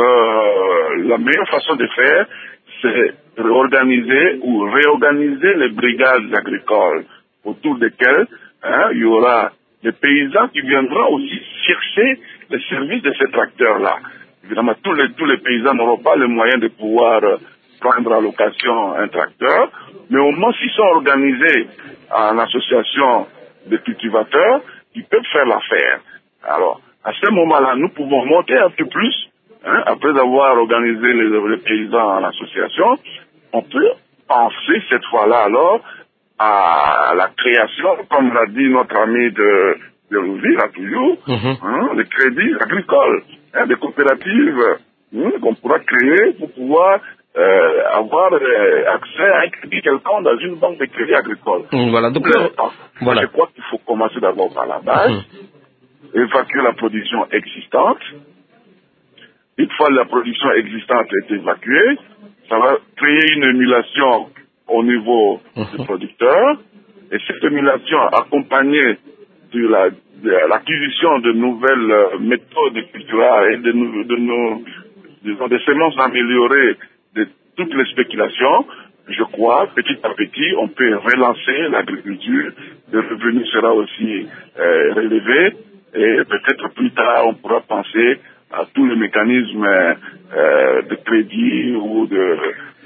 [SPEAKER 7] que la meilleure façon de faire, c'est réorganiser ou réorganiser les brigades agricoles autour desquelles hein, il y aura des paysans qui viendront aussi chercher les services de ces tracteurs-là. Évidemment, tous les, tous les paysans n'auront pas les moyens de pouvoir prendre à location un tracteur, mais au moins s'ils sont organisés en association de cultivateurs, ils peuvent faire l'affaire. Alors, à ce moment-là, nous pouvons monter un peu plus, hein, après avoir organisé les, les paysans en association, on peut penser cette fois-là alors à la création, comme l'a dit notre ami de, de Louisville, à toujours, mm-hmm. hein, les crédits agricoles, hein, des coopératives hein, qu'on pourra créer pour pouvoir euh, avoir euh, accès à un crédit quelconque dans une banque de crédit agricole.
[SPEAKER 4] Mm, voilà, donc euh, voilà.
[SPEAKER 7] Je crois qu'il faut commencer d'abord par la base, mm-hmm. évacuer la production existante. Une fois la production existante est évacuée, ça va créer une émulation au niveau mmh. des producteurs, et cette émulation accompagnée de, la, de l'acquisition de nouvelles euh, méthodes culturelles et de, de nos disons, des semences améliorées de toutes les spéculations, je crois, petit à petit, on peut relancer l'agriculture, le revenu sera aussi euh, relevé, et peut-être plus tard, on pourra penser à tous les mécanismes euh, de crédit ou de,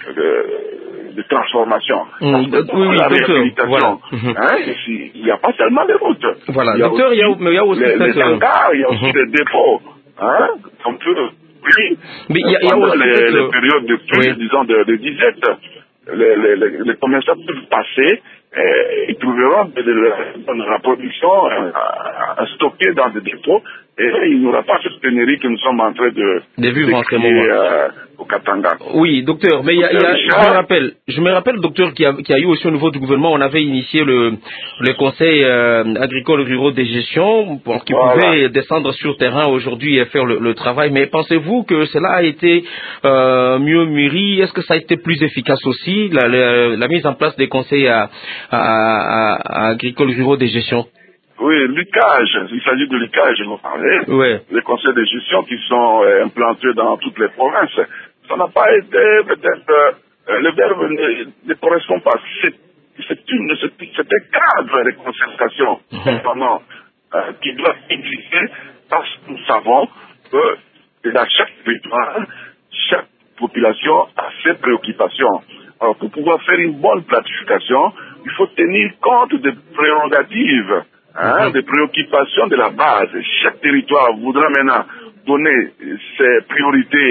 [SPEAKER 7] de, de transformation.
[SPEAKER 4] Mmh, oui, oui,
[SPEAKER 7] la
[SPEAKER 4] docteur, voilà.
[SPEAKER 7] Hein, il n'y a pas seulement les routes.
[SPEAKER 4] Voilà,
[SPEAKER 7] il y a
[SPEAKER 4] docteur,
[SPEAKER 7] aussi,
[SPEAKER 4] il y a, mais il y a aussi
[SPEAKER 7] les,
[SPEAKER 4] cette...
[SPEAKER 7] les hangars, il y a aussi mmh. des dépôts. Hein, on peut, oui,
[SPEAKER 4] mais il y a, il y a aussi
[SPEAKER 7] les,
[SPEAKER 4] cette...
[SPEAKER 7] les périodes de pluie, oui. disons, de, de disette, les, les, les, les commerçants peuvent passer, et ils trouveront de, de, de, de la production euh, stockée dans des dépôts, et il n'y aura pas cette pénurie que nous sommes en train de,
[SPEAKER 4] de vivre en ce moment
[SPEAKER 7] euh, au Katanga.
[SPEAKER 4] Oui, docteur, mais il y a, il y a, je me rappelle, je me rappelle, docteur, qu'il y a, qu'il y a eu aussi au niveau du gouvernement, on avait initié le, le conseil euh, agricole ruraux de gestion, bon, qui voilà. pouvait descendre sur terrain aujourd'hui et faire le, le travail. Mais pensez-vous que cela a été euh, mieux mûri? Est-ce que ça a été plus efficace aussi, la, la, la mise en place des conseils à, à, à, à agricoles ruraux de gestion?
[SPEAKER 7] Oui, l'U C A G, il s'agit de l'U C A G, vous parlez.
[SPEAKER 4] Ouais.
[SPEAKER 7] Les conseils de gestion qui sont euh, implantés dans toutes les provinces. Ça n'a pas été, peut-être, euh, le verbe ne, ne correspond pas. C'est, c'est, une, c'est, c'est un cadre de concertation mmh. euh, qui doit exister parce que nous savons que dans chaque territoire, chaque population a ses préoccupations. Alors, pour pouvoir faire une bonne planification, il faut tenir compte des prérogatives. Hein, des préoccupations de la base. Chaque territoire voudra maintenant donner ses priorités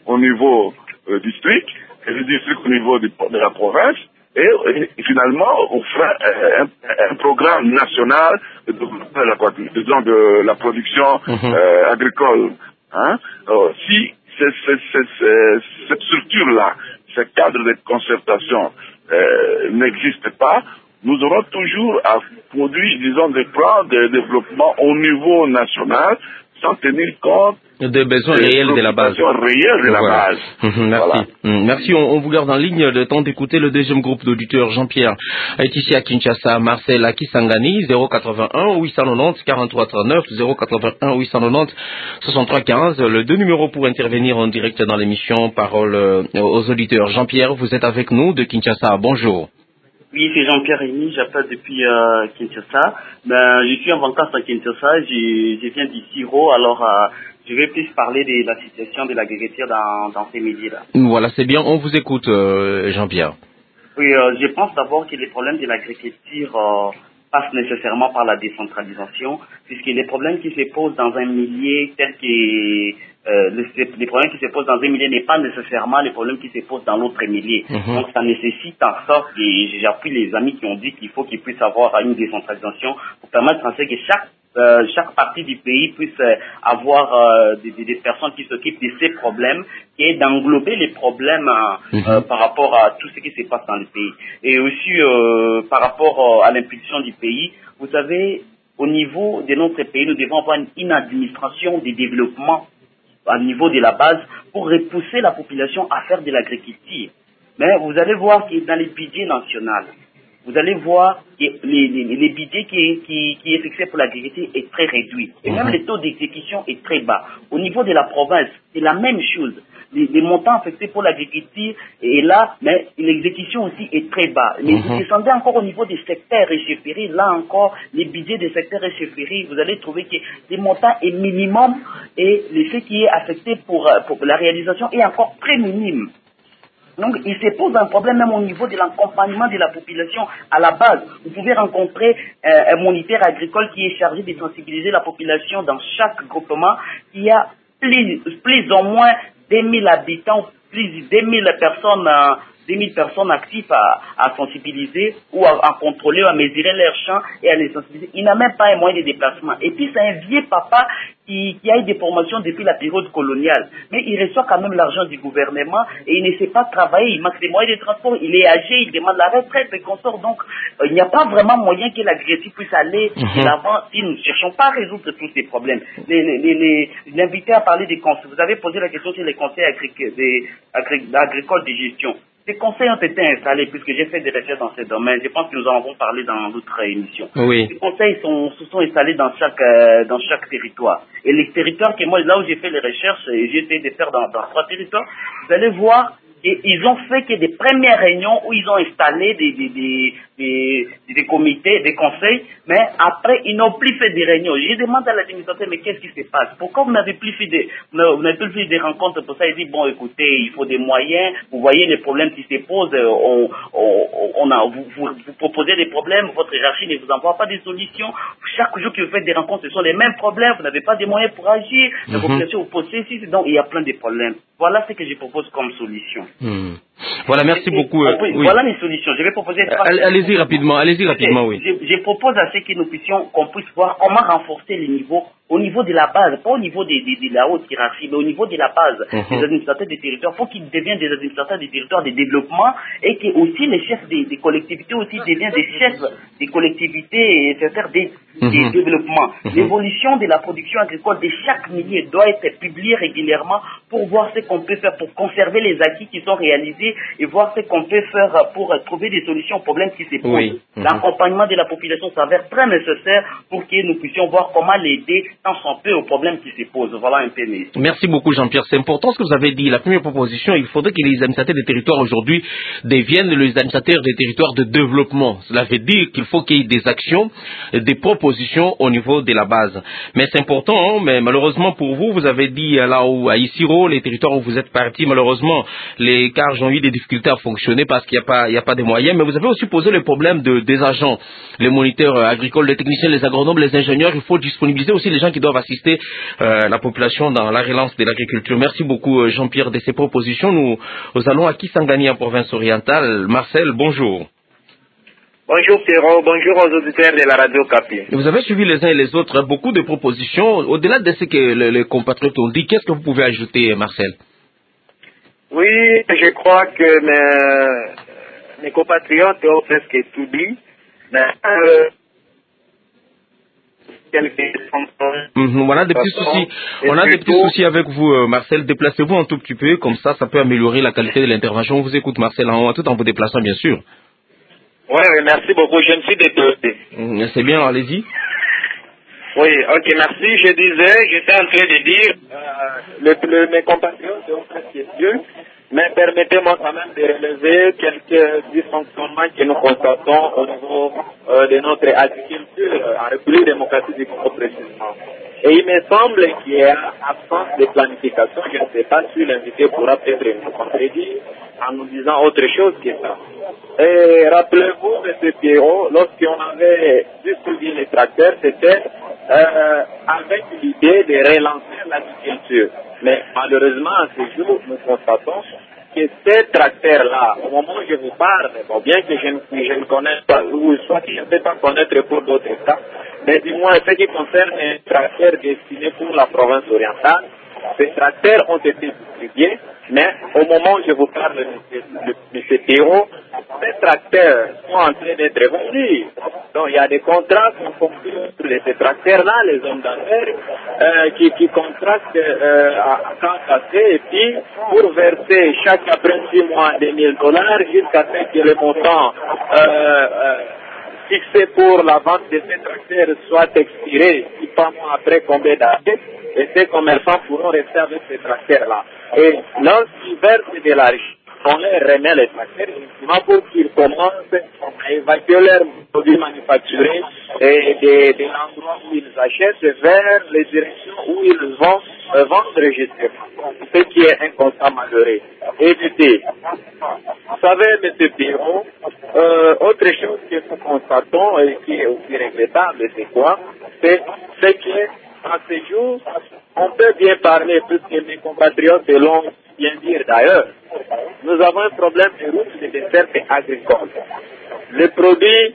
[SPEAKER 7] au niveau euh, district, et le district au niveau du, de la province, et, et finalement on fera un, un programme national de, de, la, disons, de la production
[SPEAKER 4] mm-hmm.
[SPEAKER 7] euh, agricole. Hein? Alors, si c'est, c'est, c'est, c'est, cette structure-là, ce cadre de concertation euh, n'existe pas, nous aurons toujours à produire, disons, des plans de développement au niveau national sans tenir compte
[SPEAKER 4] des besoins réels de la base.
[SPEAKER 7] réels de la
[SPEAKER 4] voilà.
[SPEAKER 7] base.
[SPEAKER 4] Mmh, merci. Voilà. Mmh, merci. On, on vous garde en ligne le temps d'écouter le deuxième groupe d'auditeurs. Jean-Pierre est ici à Kinshasa, Marcel à Kisangani, zéro quatre-vingt-un huit cent quatre-vingt-dix quarante-trois trente-neuf, zéro quatre-vingt-un huit cent quatre-vingt-dix soixante-trois quinze. Le deux numéros pour intervenir en direct dans l'émission Parole euh, aux auditeurs. Jean-Pierre, vous êtes avec nous de Kinshasa. Bonjour.
[SPEAKER 11] Oui, c'est Jean-Pierre Rémy, j'appelle depuis euh, Kinshasa. Ben, je suis en vacances à Kinshasa, je, je viens d'Issiro, alors euh, je vais plus parler de la situation de l'agriculture dans, dans ces milieux-là.
[SPEAKER 4] Voilà, c'est bien, on vous écoute, euh, Jean-Pierre.
[SPEAKER 11] Oui, euh, je pense d'abord que les problèmes de l'agriculture euh, passent nécessairement par la décentralisation, puisque les problèmes qui se posent dans un milieu tel que... Euh, les, les problèmes qui se posent dans un milieu n'est pas nécessairement les problèmes qui se posent dans l'autre milieu. Mm-hmm. Donc ça nécessite en sorte, et j'appuie les amis qui ont dit qu'il faut qu'ils puissent avoir une décentralisation pour permettre en fait que chaque euh, chaque partie du pays puisse euh, avoir euh, des, des, des personnes qui s'occupent de ces problèmes et d'englober les problèmes euh, mm-hmm. euh, par rapport à tout ce qui se passe dans le pays. Et aussi euh, par rapport euh, à l'impulsion du pays, vous savez, au niveau de notre pays, nous devons avoir une, une administration de développement à niveau de la base pour repousser la population à faire de l'agriculture. Mais vous allez voir que dans les budgets nationaux, vous allez voir que les, les, les budgets qui, qui, qui est fixé pour l'agriculture est très réduit. Et même le taux d'exécution est très bas. Au niveau de la province, c'est la même chose. Les, les montants affectés pour l'agriculture est là, mais l'exécution aussi est très bas. Mais vous descendez encore au niveau des secteurs et chefferies, là encore, les budgets des secteurs et chefferies, vous allez trouver que les montants est minimum et ce qui est affecté pour, pour la réalisation est encore très minime. Donc, il se pose un problème même au niveau de l'accompagnement de la population à la base. Vous pouvez rencontrer euh, un moniteur agricole qui est chargé de sensibiliser la population dans chaque groupement. Il y a plus, plus ou moins deux mille habitants, plus de deux mille personnes, euh, deux mille personnes actives à, à sensibiliser ou à, à contrôler ou à mesurer leurs champs et à les sensibiliser. Il n'a même pas un moyen de déplacement. Et puis, c'est un vieux papa qui, qui a eu des formations depuis la période coloniale. Mais il reçoit quand même l'argent du gouvernement et il ne sait pas travailler. Il manque des moyens de transport. Il est âgé, il demande la retraite et consort. Donc, euh, il n'y a pas vraiment moyen que l'agriculture puisse aller de l'avant si nous ne cherchons pas à résoudre tous ces problèmes. Les, les, les, les, l'invité a parlé des conseils. Vous avez posé la question sur les conseils agricoles, des, agric, agricoles de gestion. Ces conseils ont été installés puisque j'ai fait des recherches dans ce domaine. Je pense que nous en avons parlé dans d'autres émissions.
[SPEAKER 4] Oui.
[SPEAKER 11] Ces conseils sont, se sont installés dans chaque, euh, dans chaque territoire. Et les territoires que moi, là où j'ai fait les recherches, et j'ai essayé de faire dans, dans trois territoires, vous allez voir, et ils ont fait que des premières réunions où ils ont installé des, des, des, des, des comités, des conseils, mais après, ils n'ont plus fait des réunions. Je demande à l'administrateur, mais qu'est-ce qui se passe? Pourquoi vous n'avez plus fait des, vous n'avez plus fait des rencontres pour ça? Il dit, bon, écoutez, il faut des moyens, vous voyez les problèmes qui se posent, on, on, on a, vous, vous, vous proposez des problèmes, votre hiérarchie ne vous envoie pas des solutions. Chaque jour que vous faites des rencontres, ce sont les mêmes problèmes, vous n'avez pas des moyens pour agir, la population vous pose ceci, donc il y a plein de problèmes. Voilà ce que je propose comme solution.
[SPEAKER 4] Mmh. Voilà, merci
[SPEAKER 11] et,
[SPEAKER 4] beaucoup.
[SPEAKER 11] Euh, oui,
[SPEAKER 4] oui.
[SPEAKER 11] Voilà mes solutions. Je vais proposer.
[SPEAKER 4] Allez, allez-y rapidement, allez-y rapidement, oui.
[SPEAKER 11] Je, je propose à ce que nous puissions, qu'on puisse voir comment renforcer les niveaux, au niveau de la base, pas au niveau de, de, de la haute hiérarchie, mais au niveau de la base mmh. des administrateurs des territoires, pour qu'ils deviennent des administrateurs des territoires de développement et que aussi les chefs des, des collectivités aussi deviennent des chefs des collectivités et faire des, mmh. des développements. Mmh. L'évolution de la production agricole de chaque milieu doit être publiée régulièrement pour voir ce qu'on peut faire pour conserver les acquis qui sont réalisés et voir ce qu'on peut faire pour trouver des solutions aux problèmes qui se posent. Oui. Mmh. L'accompagnement de la population s'avère très nécessaire pour que nous puissions voir comment l'aider tant son peu aux problèmes qui se posent. Voilà un peu mes...
[SPEAKER 4] Merci beaucoup Jean-Pierre. C'est important ce que vous avez dit. La première proposition, il faudrait que les administrateurs des territoires aujourd'hui deviennent les administrateurs des territoires de développement. Cela veut dire qu'il faut qu'il y ait des actions, des propositions au niveau de la base. Mais c'est important, hein, mais malheureusement pour vous, vous avez dit là où à Issiro, les territoires où vous êtes partis, malheureusement, les carges ont eu des difficultés à fonctionner parce qu'il n'y a pas, il n'y a pas de moyens. Mais vous avez aussi posé le problème de, des agents. les moniteurs agricoles, les techniciens, les agronomes, les ingénieurs. Il faut disponibiliser aussi les gens qui doivent assister euh, la population dans la relance de l'agriculture. Merci beaucoup Jean-Pierre de ces propositions. Nous, nous allons à Kisangani en province orientale. Marcel, bonjour.
[SPEAKER 12] Bonjour Pierrot, bonjour aux auditeurs de la radio Capi.
[SPEAKER 4] Vous avez suivi les uns et les autres beaucoup de propositions. Au-delà de ce que les, les compatriotes ont dit, qu'est-ce que vous pouvez ajouter, Marcel?
[SPEAKER 12] Oui, je crois que mes, mes compatriotes ont presque tout dit. Mais euh,
[SPEAKER 4] Mmh, on a des petits soucis. On a des petits soucis avec vous, Marcel. Déplacez-vous un tout petit peu, comme ça, ça peut améliorer la qualité de l'intervention. On vous écoute, Marcel, en, tout en vous déplaçant, bien sûr.
[SPEAKER 12] Oui, merci beaucoup. Je me suis déplacé.
[SPEAKER 4] Mmh, c'est bien, allez-y.
[SPEAKER 12] Oui, ok, merci. Je disais, j'étais en train de dire, euh, le, le, mes compatriotes sont presque vieux, mais permettez-moi quand même de relever quelques dysfonctionnements que nous constatons au niveau euh, de notre agriculture en République démocratique du Congo précisément. Et il me semble qu'il y a absence de planification. Je ne sais pas si l'invité pourra peut-être nous contredire en nous disant autre chose que ça. Et rappelez-vous, M. Pierrot, lorsqu'on avait distribué les tracteurs, c'était euh, avec l'idée de relancer l'agriculture. Mais malheureusement, à ce jour, nous constatons que ces tracteurs-là, au moment où je vous parle, bon, bien que je ne, je ne connaisse pas, ou soit que je ne sais pas connaître pour d'autres cas, mais du moins, ce qui concerne les tracteurs destinés pour la province orientale, ces tracteurs ont été distribués, mais au moment où je vous parle de, de, de, de ces terreaux, ces tracteurs sont en train d'être vendus. Donc il y a des contrats qui sont conclus sur ces tracteurs-là, les hommes d'affaires, euh, qui, qui contractent euh, à temps passé, et puis pour verser chaque après six mois des mille dollars jusqu'à ce que le montant euh, euh, fixé pour la vente de ces tracteurs soit expiré, six pas mois après combien d'années, et ces commerçants pourront rester avec ces tracteurs-là. Et lorsqu'ils versent de l'argent, on leur remet les tracteurs justement pour qu'ils commencent à évacuer leurs produits manufacturés et de, de l'endroit où ils achètent vers les directions où ils vont euh, vendre justement. Ce qui est un constat malheureux. Évitez. Vous savez, M. Pierrot, euh, autre chose que nous constatons et qui est aussi regrettable, c'est quoi? C'est ce qui est à ce jour, on peut bien parler, puisque mes compatriotes l'ont bien dire d'ailleurs, nous avons un problème de route de desserte agricole. Les produits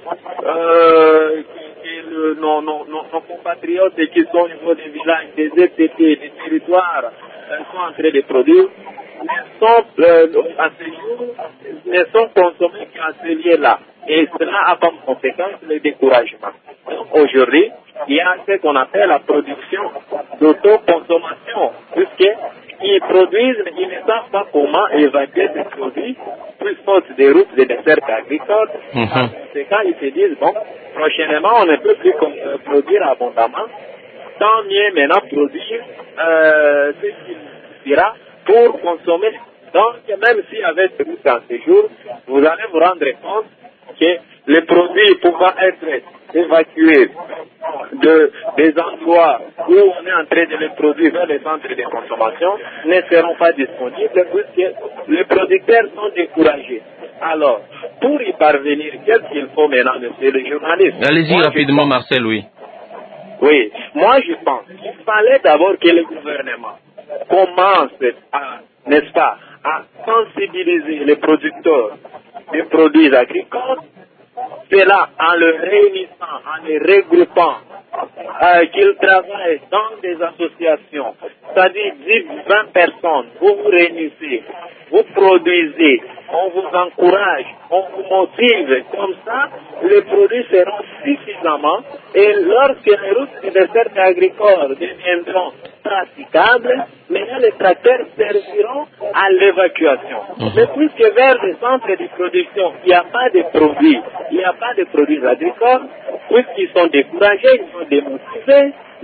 [SPEAKER 12] euh, que le, nos, nos, nos compatriotes qui sont au niveau des villages, des E T T, des territoires, euh, sont en train de produire, ne sont, euh, à ce jour, ne sont consommés qu'à ce lieu-là. Et cela a comme conséquence le découragement. Aujourd'hui, il y a ce qu'on appelle la production d'autoconsommation, puisqu'ils produisent, mais ils ne savent pas comment évacuer ces produits, plus faute des routes de dessert agricole. Mm-hmm. C'est quand ils se disent, bon, prochainement, on ne peut plus euh, produire abondamment, tant mieux maintenant produire euh, ce qu'il suffira pour consommer. Donc, même si avec ce route en séjour, vous allez vous rendre compte que les produits pouvant être évacués de, des endroits où on est en train de les produire vers les centres de consommation ne seront pas disponibles puisque les producteurs sont découragés. Alors, pour y parvenir, qu'est-ce qu'il faut maintenant, monsieur le journaliste?
[SPEAKER 4] Allez-y rapidement, pense... Marcel, oui.
[SPEAKER 12] Oui, moi je pense qu'il fallait d'abord que le gouvernement commence à, n'est-ce pas, à sensibiliser les producteurs des produits agricoles. C'est là, en le réunissant, en les regroupant, euh, qu'ils travaillent dans des associations, c'est-à-dire dix, vingt personnes, vous vous réunissez, vous produisez, on vous encourage, on vous motive, comme ça, les produits seront suffisamment, et lorsque les routes de dessert agricole deviendront praticables, maintenant les tracteurs serviront à l'évacuation. Mmh. Mais puisque vers les centres de production, il n'y a pas de produits, il n'y a pas de produits agricoles, puisqu'ils sont découragés, ils sont démotivés, même si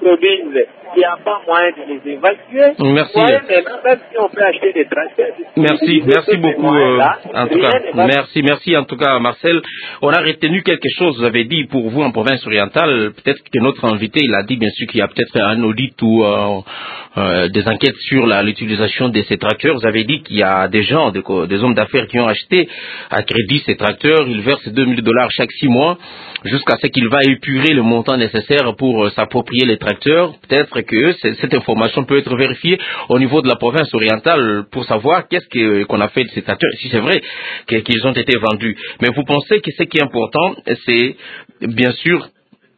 [SPEAKER 12] produisent, il n'y a pas moyen de les évacuer.
[SPEAKER 4] Merci.
[SPEAKER 12] Voyez, même si on peut acheter des tracteurs.
[SPEAKER 4] Merci, merci beaucoup. Euh, en tout cas, merci, merci en tout cas, Marcel. On a retenu quelque chose, vous avez dit, pour vous en province orientale, peut-être que notre invité, il a dit bien sûr qu'il y a peut-être un audit ou euh, euh, des enquêtes sur l'utilisation de ces tracteurs. Vous avez dit qu'il y a des gens, des, des hommes d'affaires qui ont acheté à crédit ces tracteurs. Ils versent deux mille dollars chaque six mois jusqu'à ce qu'il va épurer le montant nécessaire pour euh, s'approprier les tracteurs. Peut-être que cette information peut être vérifiée au niveau de la province orientale pour savoir qu'est-ce que, qu'on a fait de ces tracteurs, si c'est vrai qu'ils ont été vendus. Mais vous pensez que ce qui est important, c'est bien sûr,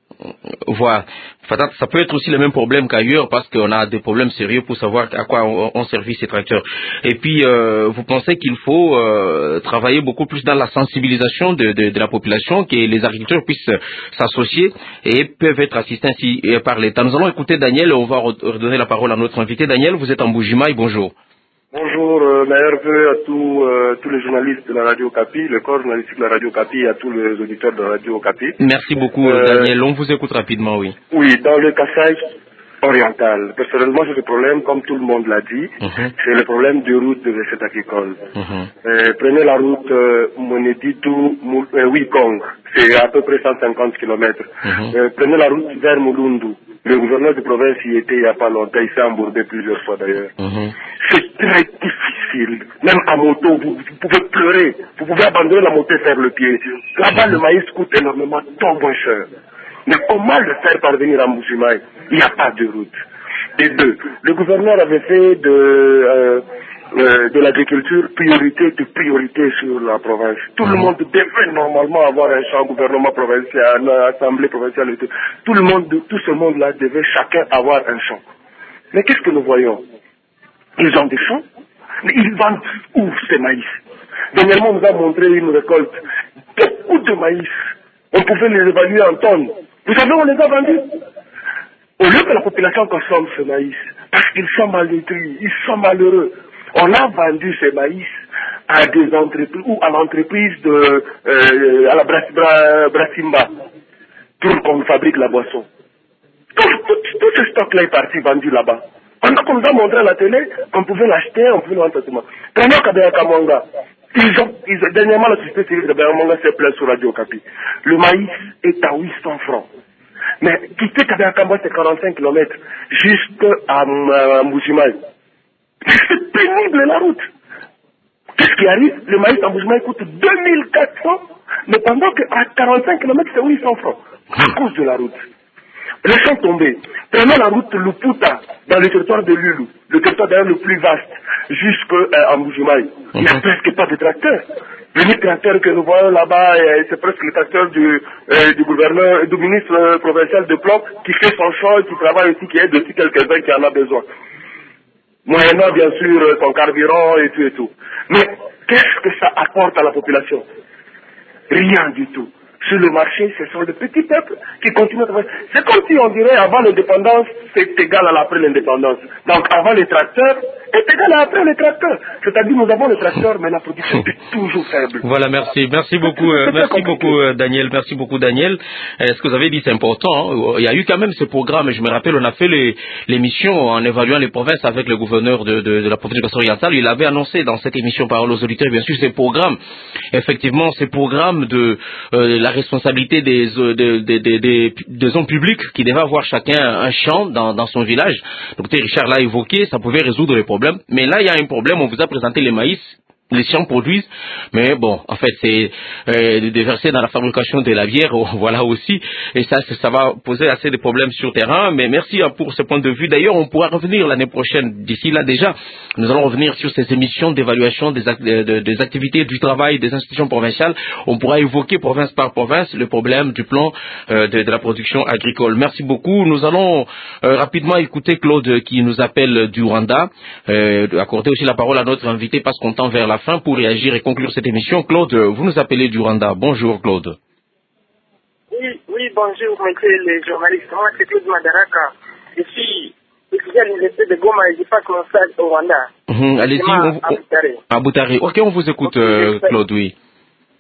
[SPEAKER 4] voilà, ça peut être aussi le même problème qu'ailleurs parce qu'on a des problèmes sérieux pour savoir à quoi on, on servit ces tracteurs. Et puis, euh, vous pensez qu'il faut euh, travailler beaucoup plus dans la sensibilisation de, de, de la population, que les agriculteurs puissent s'associer et peuvent être assistés ainsi par l'État. Nous allons écouter Daniel et on va redonner la parole à notre invité. Daniel, vous êtes en Bujimaï, bonjour.
[SPEAKER 13] Bonjour, euh, meilleurs vœux à tous, euh, tous les journalistes de la Radio Capi, le corps journalistique de la Radio Capi et à tous les auditeurs de la Radio Capi.
[SPEAKER 4] Merci beaucoup euh, Daniel, on vous écoute rapidement, oui.
[SPEAKER 13] Oui, dans le Kasaï oriental, personnellement j'ai le problème, comme tout le monde l'a dit, uh-huh. c'est le problème de route de recette agricole. Uh-huh. euh, prenez la route euh, Moneditu euh, Wikong, c'est à peu près cent cinquante kilomètres. Uh-huh. euh, prenez la route vers Mulundu. Le gouverneur de province y était il n'y a pas longtemps, il s'est embourbé plusieurs fois d'ailleurs. Uh-huh. C'est très difficile. Même à moto, vous, vous pouvez pleurer. Vous pouvez abandonner la moto et faire le pied. Là-bas, uh-huh. le maïs coûte énormément, trop moins cher. Mais comment le faire parvenir à Mbujimaï? Il n'y a pas de route. Et deux, le gouverneur avait fait de, euh, euh, de l'agriculture priorité de priorité sur la province. Tout le monde devait normalement avoir un champ, gouvernement provincial, une assemblée provinciale et tout. Tout le monde, tout ce monde-là devait chacun avoir un champ. Mais qu'est-ce que nous voyons? Ils ont des champs, mais ils vendent où ces maïs? Dernièrement, on nous a montré une récolte. Beaucoup de maïs. On pouvait les évaluer en tonnes. Vous savez, on les a vendus. Au lieu que la population consomme ce maïs, parce qu'ils sont malnutris, ils sont malheureux, on a vendu ces maïs à des entreprises, ou à l'entreprise de, euh, à la Bras, Bras, Brasimba, pour qu'on fabrique la boisson. Tout, tout, tout ce stock-là est parti vendu là-bas. Pendant qu'on nous a montré à la télé, on pouvait l'acheter, on pouvait le vendre facilement. Prenons Kabea Kamanga. Ils ont, ils ont, dernièrement, la société civile de Kabea Kamanga s'est plainte sur Radio Capi. Le maïs est à huit cents francs. Mais quitter Kabea Kamanga, c'est quarante-cinq kilomètres jusqu'à Mbujimaï. C'est pénible la route. Qu'est-ce qui arrive? Le maïs à Mbujimaï coûte deux mille quatre cents, mais pendant qu'à quarante-cinq kilomètres, c'est huit cents francs. À cause de la route. Laissons tomber. Prenons la route Luputa, dans le territoire de Lulu, le territoire d'ailleurs le plus vaste, jusqu'à Mbujimaï. Il n'y a presque pas de tracteurs. Les tracteurs que nous voyons là-bas, c'est presque le tracteur du, euh, du gouverneur, du ministre euh, provincial de Plan, qui fait son champ, qui travaille aussi, qui aide aussi quelques-uns qui en a besoin. Moyennant bien sûr son carburant et tout et tout. Mais qu'est-ce que ça apporte à la population? Rien du tout. Sur le marché, ce sont les petits peuples qui continuent à travailler. C'est comme si on dirait avant l'indépendance, c'est égal à l'après l'indépendance. Donc avant les tracteurs, est égal à après les tracteurs. C'est-à-dire nous avons les tracteurs, mais la production est toujours faible.
[SPEAKER 4] Voilà, merci. Merci beaucoup, euh, merci beaucoup euh, Daniel. Merci beaucoup Daniel. Euh, ce que vous avez dit, c'est important. Hein. Il y a eu quand même ce programme, je me rappelle, on a fait l'émission en évaluant les provinces avec le gouverneur de, de, de la province de orientale. Il avait annoncé dans cette émission Parole aux auditeurs, bien sûr, ces programmes. Effectivement, ces programmes de euh, la responsabilité des, des, des, des, des, des hommes publics qui devaient avoir chacun un champ dans, dans son village. Le docteur Richard l'a évoqué, ça pouvait résoudre les problèmes. Mais là, il y a un problème, on vous a présenté les maïs, les champs produisent, mais bon, en fait, c'est euh, déversé dans la fabrication de la bière, voilà aussi, et ça, ça va poser assez de problèmes sur terrain, mais merci hein, pour ce point de vue. D'ailleurs, on pourra revenir l'année prochaine, d'ici là déjà, nous allons revenir sur ces émissions d'évaluation des, act de, des activités du travail des institutions provinciales. On pourra évoquer province par province le problème du plan euh, de, de la production agricole. Merci beaucoup. Nous allons euh, rapidement écouter Claude qui nous appelle du Rwanda, euh, accorder aussi la parole à notre invité parce qu'on tend vers la fin pour réagir et conclure cette émission. Claude, vous nous appelez du Rwanda. Bonjour Claude.
[SPEAKER 14] Oui, oui, bonjour monsieur les journalistes. Moi c'est Claude Madaraka. Je suis étudiant à l'université de Goma et je passe mon stage au Rwanda.
[SPEAKER 4] Mmh, allez-y, on... à Boutare. Ok, on vous écoute okay, euh, Claude, oui.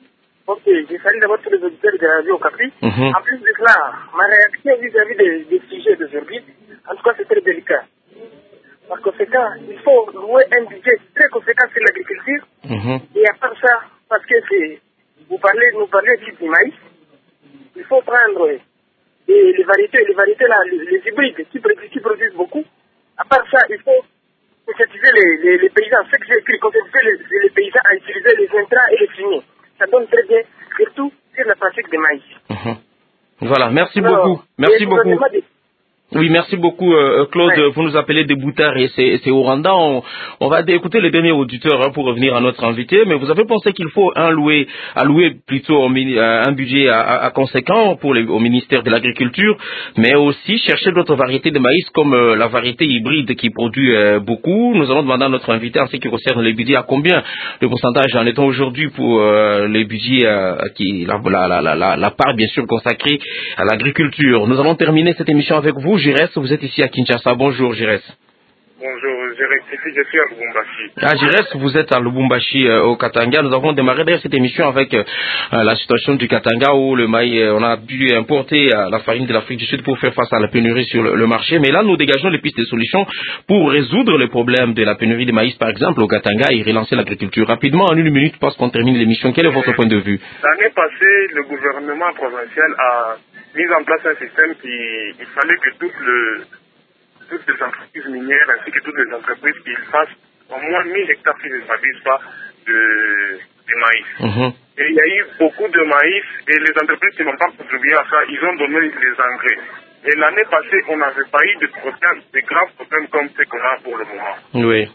[SPEAKER 14] Ok, je salue d'abord tous les auditeurs de la radio Okapi. Mm-hmm. En plus de cela, ma réaction vis-à-vis des, des sujets d'aujourd'hui, en tout cas, c'est très délicat. Par conséquent, il faut louer un budget très conséquent sur l'agriculture. Mm-hmm. Et à part ça, parce que c'est, vous parlez, nous parlez aussi du maïs, il faut prendre les, les variétés, les variétés là, les, les hybrides qui produisent, qui produisent beaucoup. À part ça, il faut conscientiser les, les, les paysans, ce que j'ai écrit, conscientiser les, les paysans à utiliser les intrants et les fumiers. Ça donne très bien, surtout sur la pratique des maïs.
[SPEAKER 4] Mmh. Voilà, merci Alors, beaucoup. Merci beaucoup. Des... Oui, merci beaucoup, euh, Claude. Ouais. Vous nous appelez des boutards et c'est, c'est au Rwanda. On, on va écouter les derniers auditeurs hein, pour revenir à notre invité. Mais vous avez pensé qu'il faut allouer, allouer plutôt un budget à, à, à conséquent pour les, au ministère de l'Agriculture, mais aussi chercher d'autres variétés de maïs comme euh, la variété hybride qui produit euh, beaucoup. Nous allons demander à notre invité en ce qui concerne les budgets à combien de pourcentage en est-on aujourd'hui pour euh, les budgets euh, qui la, la, la, la, la part bien sûr consacrée à l'agriculture. Nous allons terminer cette émission avec vous. Giresse, vous êtes ici à Kinshasa. Bonjour Giresse.
[SPEAKER 15] Bonjour, je rectifie, je suis à Lubumbashi.
[SPEAKER 4] Ah, Giresse, vous êtes à Lubumbashi euh, au Katanga. Nous avons démarré d'ailleurs cette émission avec euh, la situation du Katanga où le maïs, euh, on a dû importer euh, la farine de l'Afrique du Sud pour faire face à la pénurie sur le, le marché. Mais là, nous dégageons les pistes de solutions pour résoudre le problème de la pénurie de maïs, par exemple, au Katanga et relancer l'agriculture. Rapidement, en une minute, parce qu'on termine l'émission, quel est votre point de vue?
[SPEAKER 15] L'année passée, le gouvernement provincial a mis en place un système qui, il fallait que tout le toutes les entreprises minières ainsi que toutes les entreprises qui fassent au moins mille hectares qui ne produisent pas de, de maïs. Mm-hmm. Et il y a eu beaucoup de maïs et les entreprises qui n'ont pas contribué à ça, ils ont donné les engrais. Et l'année passée, on n'avait pas eu de problèmes, de graves problèmes comme ce qu'on a pour le moment.
[SPEAKER 4] Oui.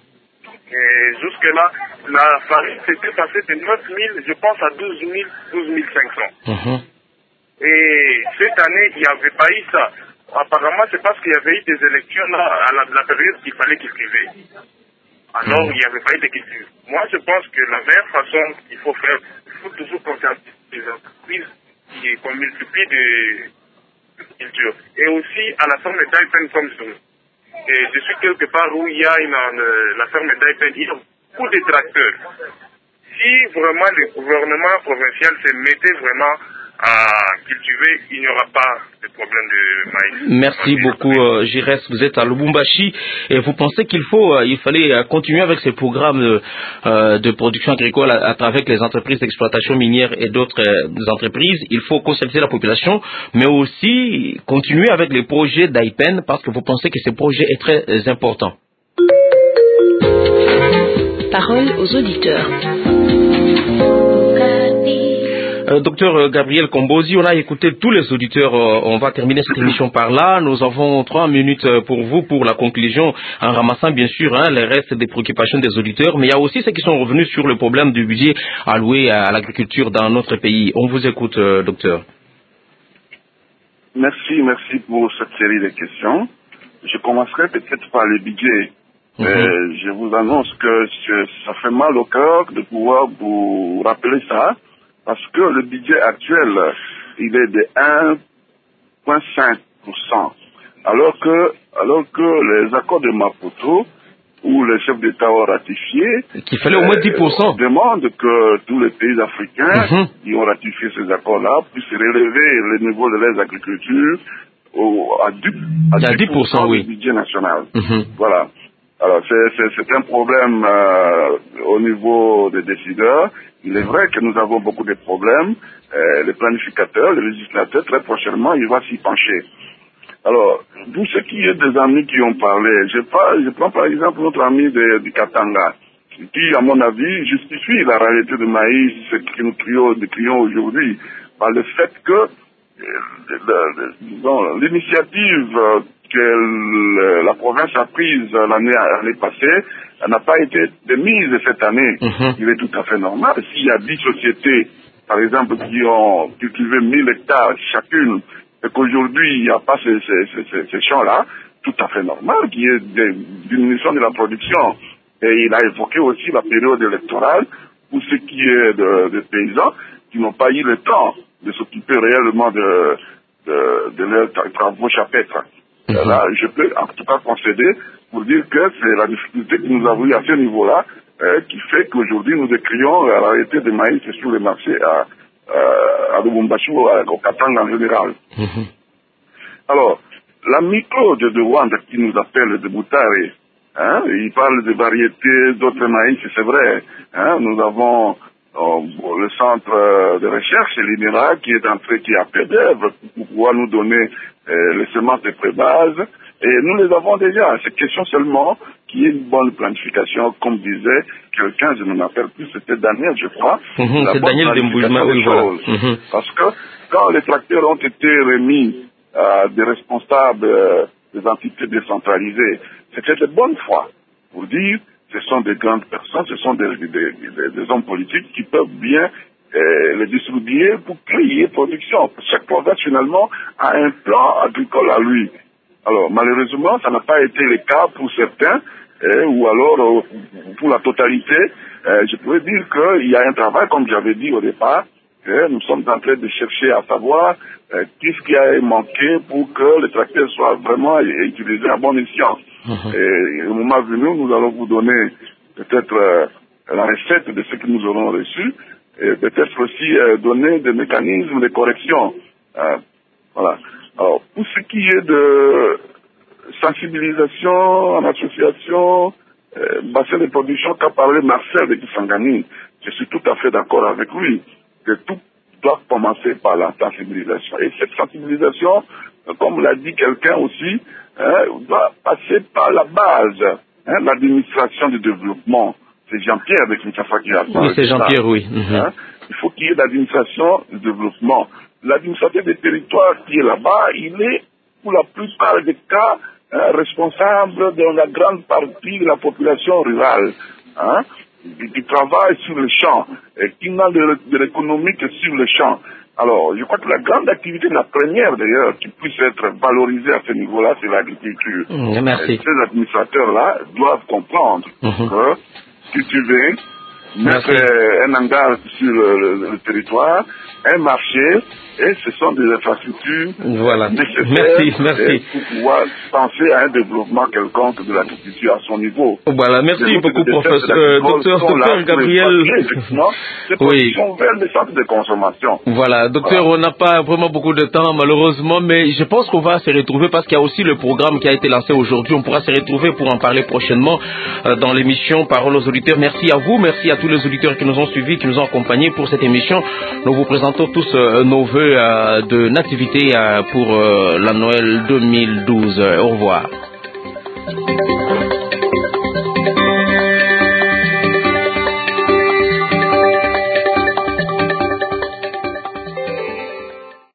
[SPEAKER 15] Et jusque-là, la farine s'était passée de neuf mille, je pense, à douze mille, douze mille cinq cents. Mm-hmm. Et cette année, il n'y avait pas eu ça. Apparemment, c'est parce qu'il y avait eu des élections là, à la, la période qu'il fallait cultiver. Alors, mmh. il n'y avait pas eu de culture. Moi, je pense que la meilleure façon qu'il faut faire, il faut toujours conscientiser les entreprises qui qu'on multiplie de culture. Et aussi, à la ferme d'Aipen comme ça. Et je suis quelque part où il y a une, une, la ferme d'Aipen, il y a beaucoup de tracteurs. Si vraiment le gouvernement provincial se mettait vraiment à cultiver, il n'y aura pas de problème de maïs.
[SPEAKER 4] Merci beaucoup, euh, Giresse. Vous êtes à Lubumbashi et vous pensez qu'il faut, euh, il fallait euh, continuer avec ces programmes euh, de production agricole à, à travers les entreprises d'exploitation minière et d'autres euh, entreprises. Il faut conscientiser la population, mais aussi continuer avec les projets d'Aipen parce que vous pensez que ce projet est très euh, important.
[SPEAKER 5] Parole aux auditeurs.
[SPEAKER 4] Euh, docteur Gabriel Kombozi, on a écouté tous les auditeurs. Euh, on va terminer cette émission par là. Nous avons trois minutes pour vous pour la conclusion, en ramassant bien sûr hein, les restes des préoccupations des auditeurs. Mais il y a aussi ceux qui sont revenus sur le problème du budget alloué à l'agriculture dans notre pays. On vous écoute, euh, docteur.
[SPEAKER 7] Merci, merci pour cette série de questions. Je commencerai peut-être par le budget. Mm-hmm. euh, je vous annonce que ça fait mal au cœur de pouvoir vous rappeler ça. Parce que le budget actuel, il est de un virgule cinq pour cent. Alors que, alors que les accords de Maputo, où les chefs d'État ont ratifié,
[SPEAKER 4] qu'il fallait au moins dix pour cent.
[SPEAKER 7] Euh, demande que tous les pays africains mm-hmm. qui ont ratifié ces accords-là puissent relever le niveau de leurs agricultures au, à dix pour cent
[SPEAKER 4] oui.
[SPEAKER 7] du budget national.
[SPEAKER 4] Mm-hmm.
[SPEAKER 7] Voilà. Alors, c'est, c'est, c'est un problème euh, au niveau des décideurs. Il est vrai que nous avons beaucoup de problèmes. Euh, les planificateurs, les législateurs, très prochainement, ils vont s'y pencher. Alors, pour ce qui est des amis qui ont parlé, je, pas, je prends par exemple notre ami de, du Katanga, qui, à mon avis, justifie la réalité de maïs, ce que nous crions, nous crions aujourd'hui, par le fait que euh, disons, l'initiative euh, que la province a prise l'année, l'année passée n'a pas été de mise cette année. Mm-hmm. Il est tout à fait normal. S'il y a dix sociétés, par exemple, qui ont cultivé mille hectares chacune, et qu'aujourd'hui il n'y a pas ces, ces, ces, ces champs-là, tout à fait normal qu'il y ait des diminutions de la production. Et il a évoqué aussi la période électorale pour ce qui est de, de paysans qui n'ont pas eu le temps de s'occuper réellement de, de, de leurs travaux champêtres. Mm-hmm. Là, je peux en tout cas concéder pour dire que c'est la difficulté que nous avons eu à ce niveau-là euh, qui fait qu'aujourd'hui nous décrions la réalité des maïs sur le marché à euh, à Lubumbashi ou au Katanga en général.
[SPEAKER 4] Mm-hmm.
[SPEAKER 7] Alors, la micro de, de Rwanda qui nous appelle de Boutare, hein, il parle de variétés d'autres maïs, c'est vrai. Hein, nous avons euh, le centre de recherche, l'I N E R A, qui est entré, qui a fait d'œuvre pour pouvoir nous donner euh, les semences de pré-base. Et nous les avons déjà. C'est question seulement qu'il y ait une bonne planification, comme disait quelqu'un, je ne m'appelle plus, c'était Daniel, je crois.
[SPEAKER 4] Mm-hmm,
[SPEAKER 7] la
[SPEAKER 4] c'est
[SPEAKER 7] bonne
[SPEAKER 4] Daniel
[SPEAKER 7] planification des
[SPEAKER 4] voilà.
[SPEAKER 7] choses.
[SPEAKER 4] Mm-hmm.
[SPEAKER 7] Parce que quand les tracteurs ont été remis à des responsables euh, des entités décentralisées, c'était de bonne foi pour dire ce sont des grandes personnes, ce sont des, des, des, des hommes politiques qui peuvent bien euh, les distribuer pour créer production. Chaque province finalement a un plan agricole à lui. Alors malheureusement, ça n'a pas été le cas pour certains, euh, ou alors euh, pour la totalité. Euh, je pourrais dire qu'il y a un travail, comme j'avais dit au départ, que nous sommes en train de chercher à savoir euh, qu'est-ce qui a manqué pour que le tracteur soit vraiment utilisé à bon escient. Mm-hmm. Et au moment venu, nous allons vous donner peut-être euh, la recette de ce que nous aurons reçu, et peut-être aussi euh, donner des mécanismes de correction. Euh, voilà. Alors, pour ce qui est de sensibilisation en association, euh, bassin de production qu'a parlé Marcel de Kisangani, je suis tout à fait d'accord avec lui, que tout doit commencer par la sensibilisation. Et cette sensibilisation, comme l'a dit quelqu'un aussi, hein, doit passer par la base, hein, l'administration du développement. C'est Jean-Pierre de Kinshasa qui a parlé.
[SPEAKER 4] Oui, c'est Jean-Pierre, oui. Mm-hmm.
[SPEAKER 7] Hein, il faut qu'il y ait l'administration du développement. L'administrateur des territoires qui est là-bas, il est, pour la plupart des cas, hein, responsable de la grande partie de la population rurale, hein, qui travaille sur le champ, et qui n'a de, de l'économie que sur le champ. Alors, je crois que la grande activité, la première d'ailleurs, qui puisse être valorisée à ce niveau-là, c'est l'agriculture.
[SPEAKER 4] Mmh, merci.
[SPEAKER 7] Et ces administrateurs-là doivent comprendre mmh. que cultiver, mettre euh, un hangar sur le, le, le territoire, un marché, et ce sont des infrastructures
[SPEAKER 4] voilà.
[SPEAKER 7] nécessaires
[SPEAKER 4] merci, merci.
[SPEAKER 7] pour pouvoir penser à un développement quelconque de l'agriculture à son niveau.
[SPEAKER 4] Voilà, merci
[SPEAKER 7] les
[SPEAKER 4] beaucoup, professeur, euh, docteur, docteur Gabriel.
[SPEAKER 7] Oui. Sont vers les centres de consommation.
[SPEAKER 4] Voilà, docteur, voilà. On n'a pas vraiment beaucoup de temps, malheureusement, mais je pense qu'on va se retrouver parce qu'il y a aussi le programme qui a été lancé aujourd'hui. On pourra se retrouver pour en parler prochainement euh, dans l'émission Parole aux auditeurs. Merci à vous, merci à tous les auditeurs qui nous ont suivis, qui nous ont accompagnés pour cette émission. Nous vous présentons tous euh, nos vœux euh, de nativité euh, pour euh, la Noël deux mille douze. Au revoir.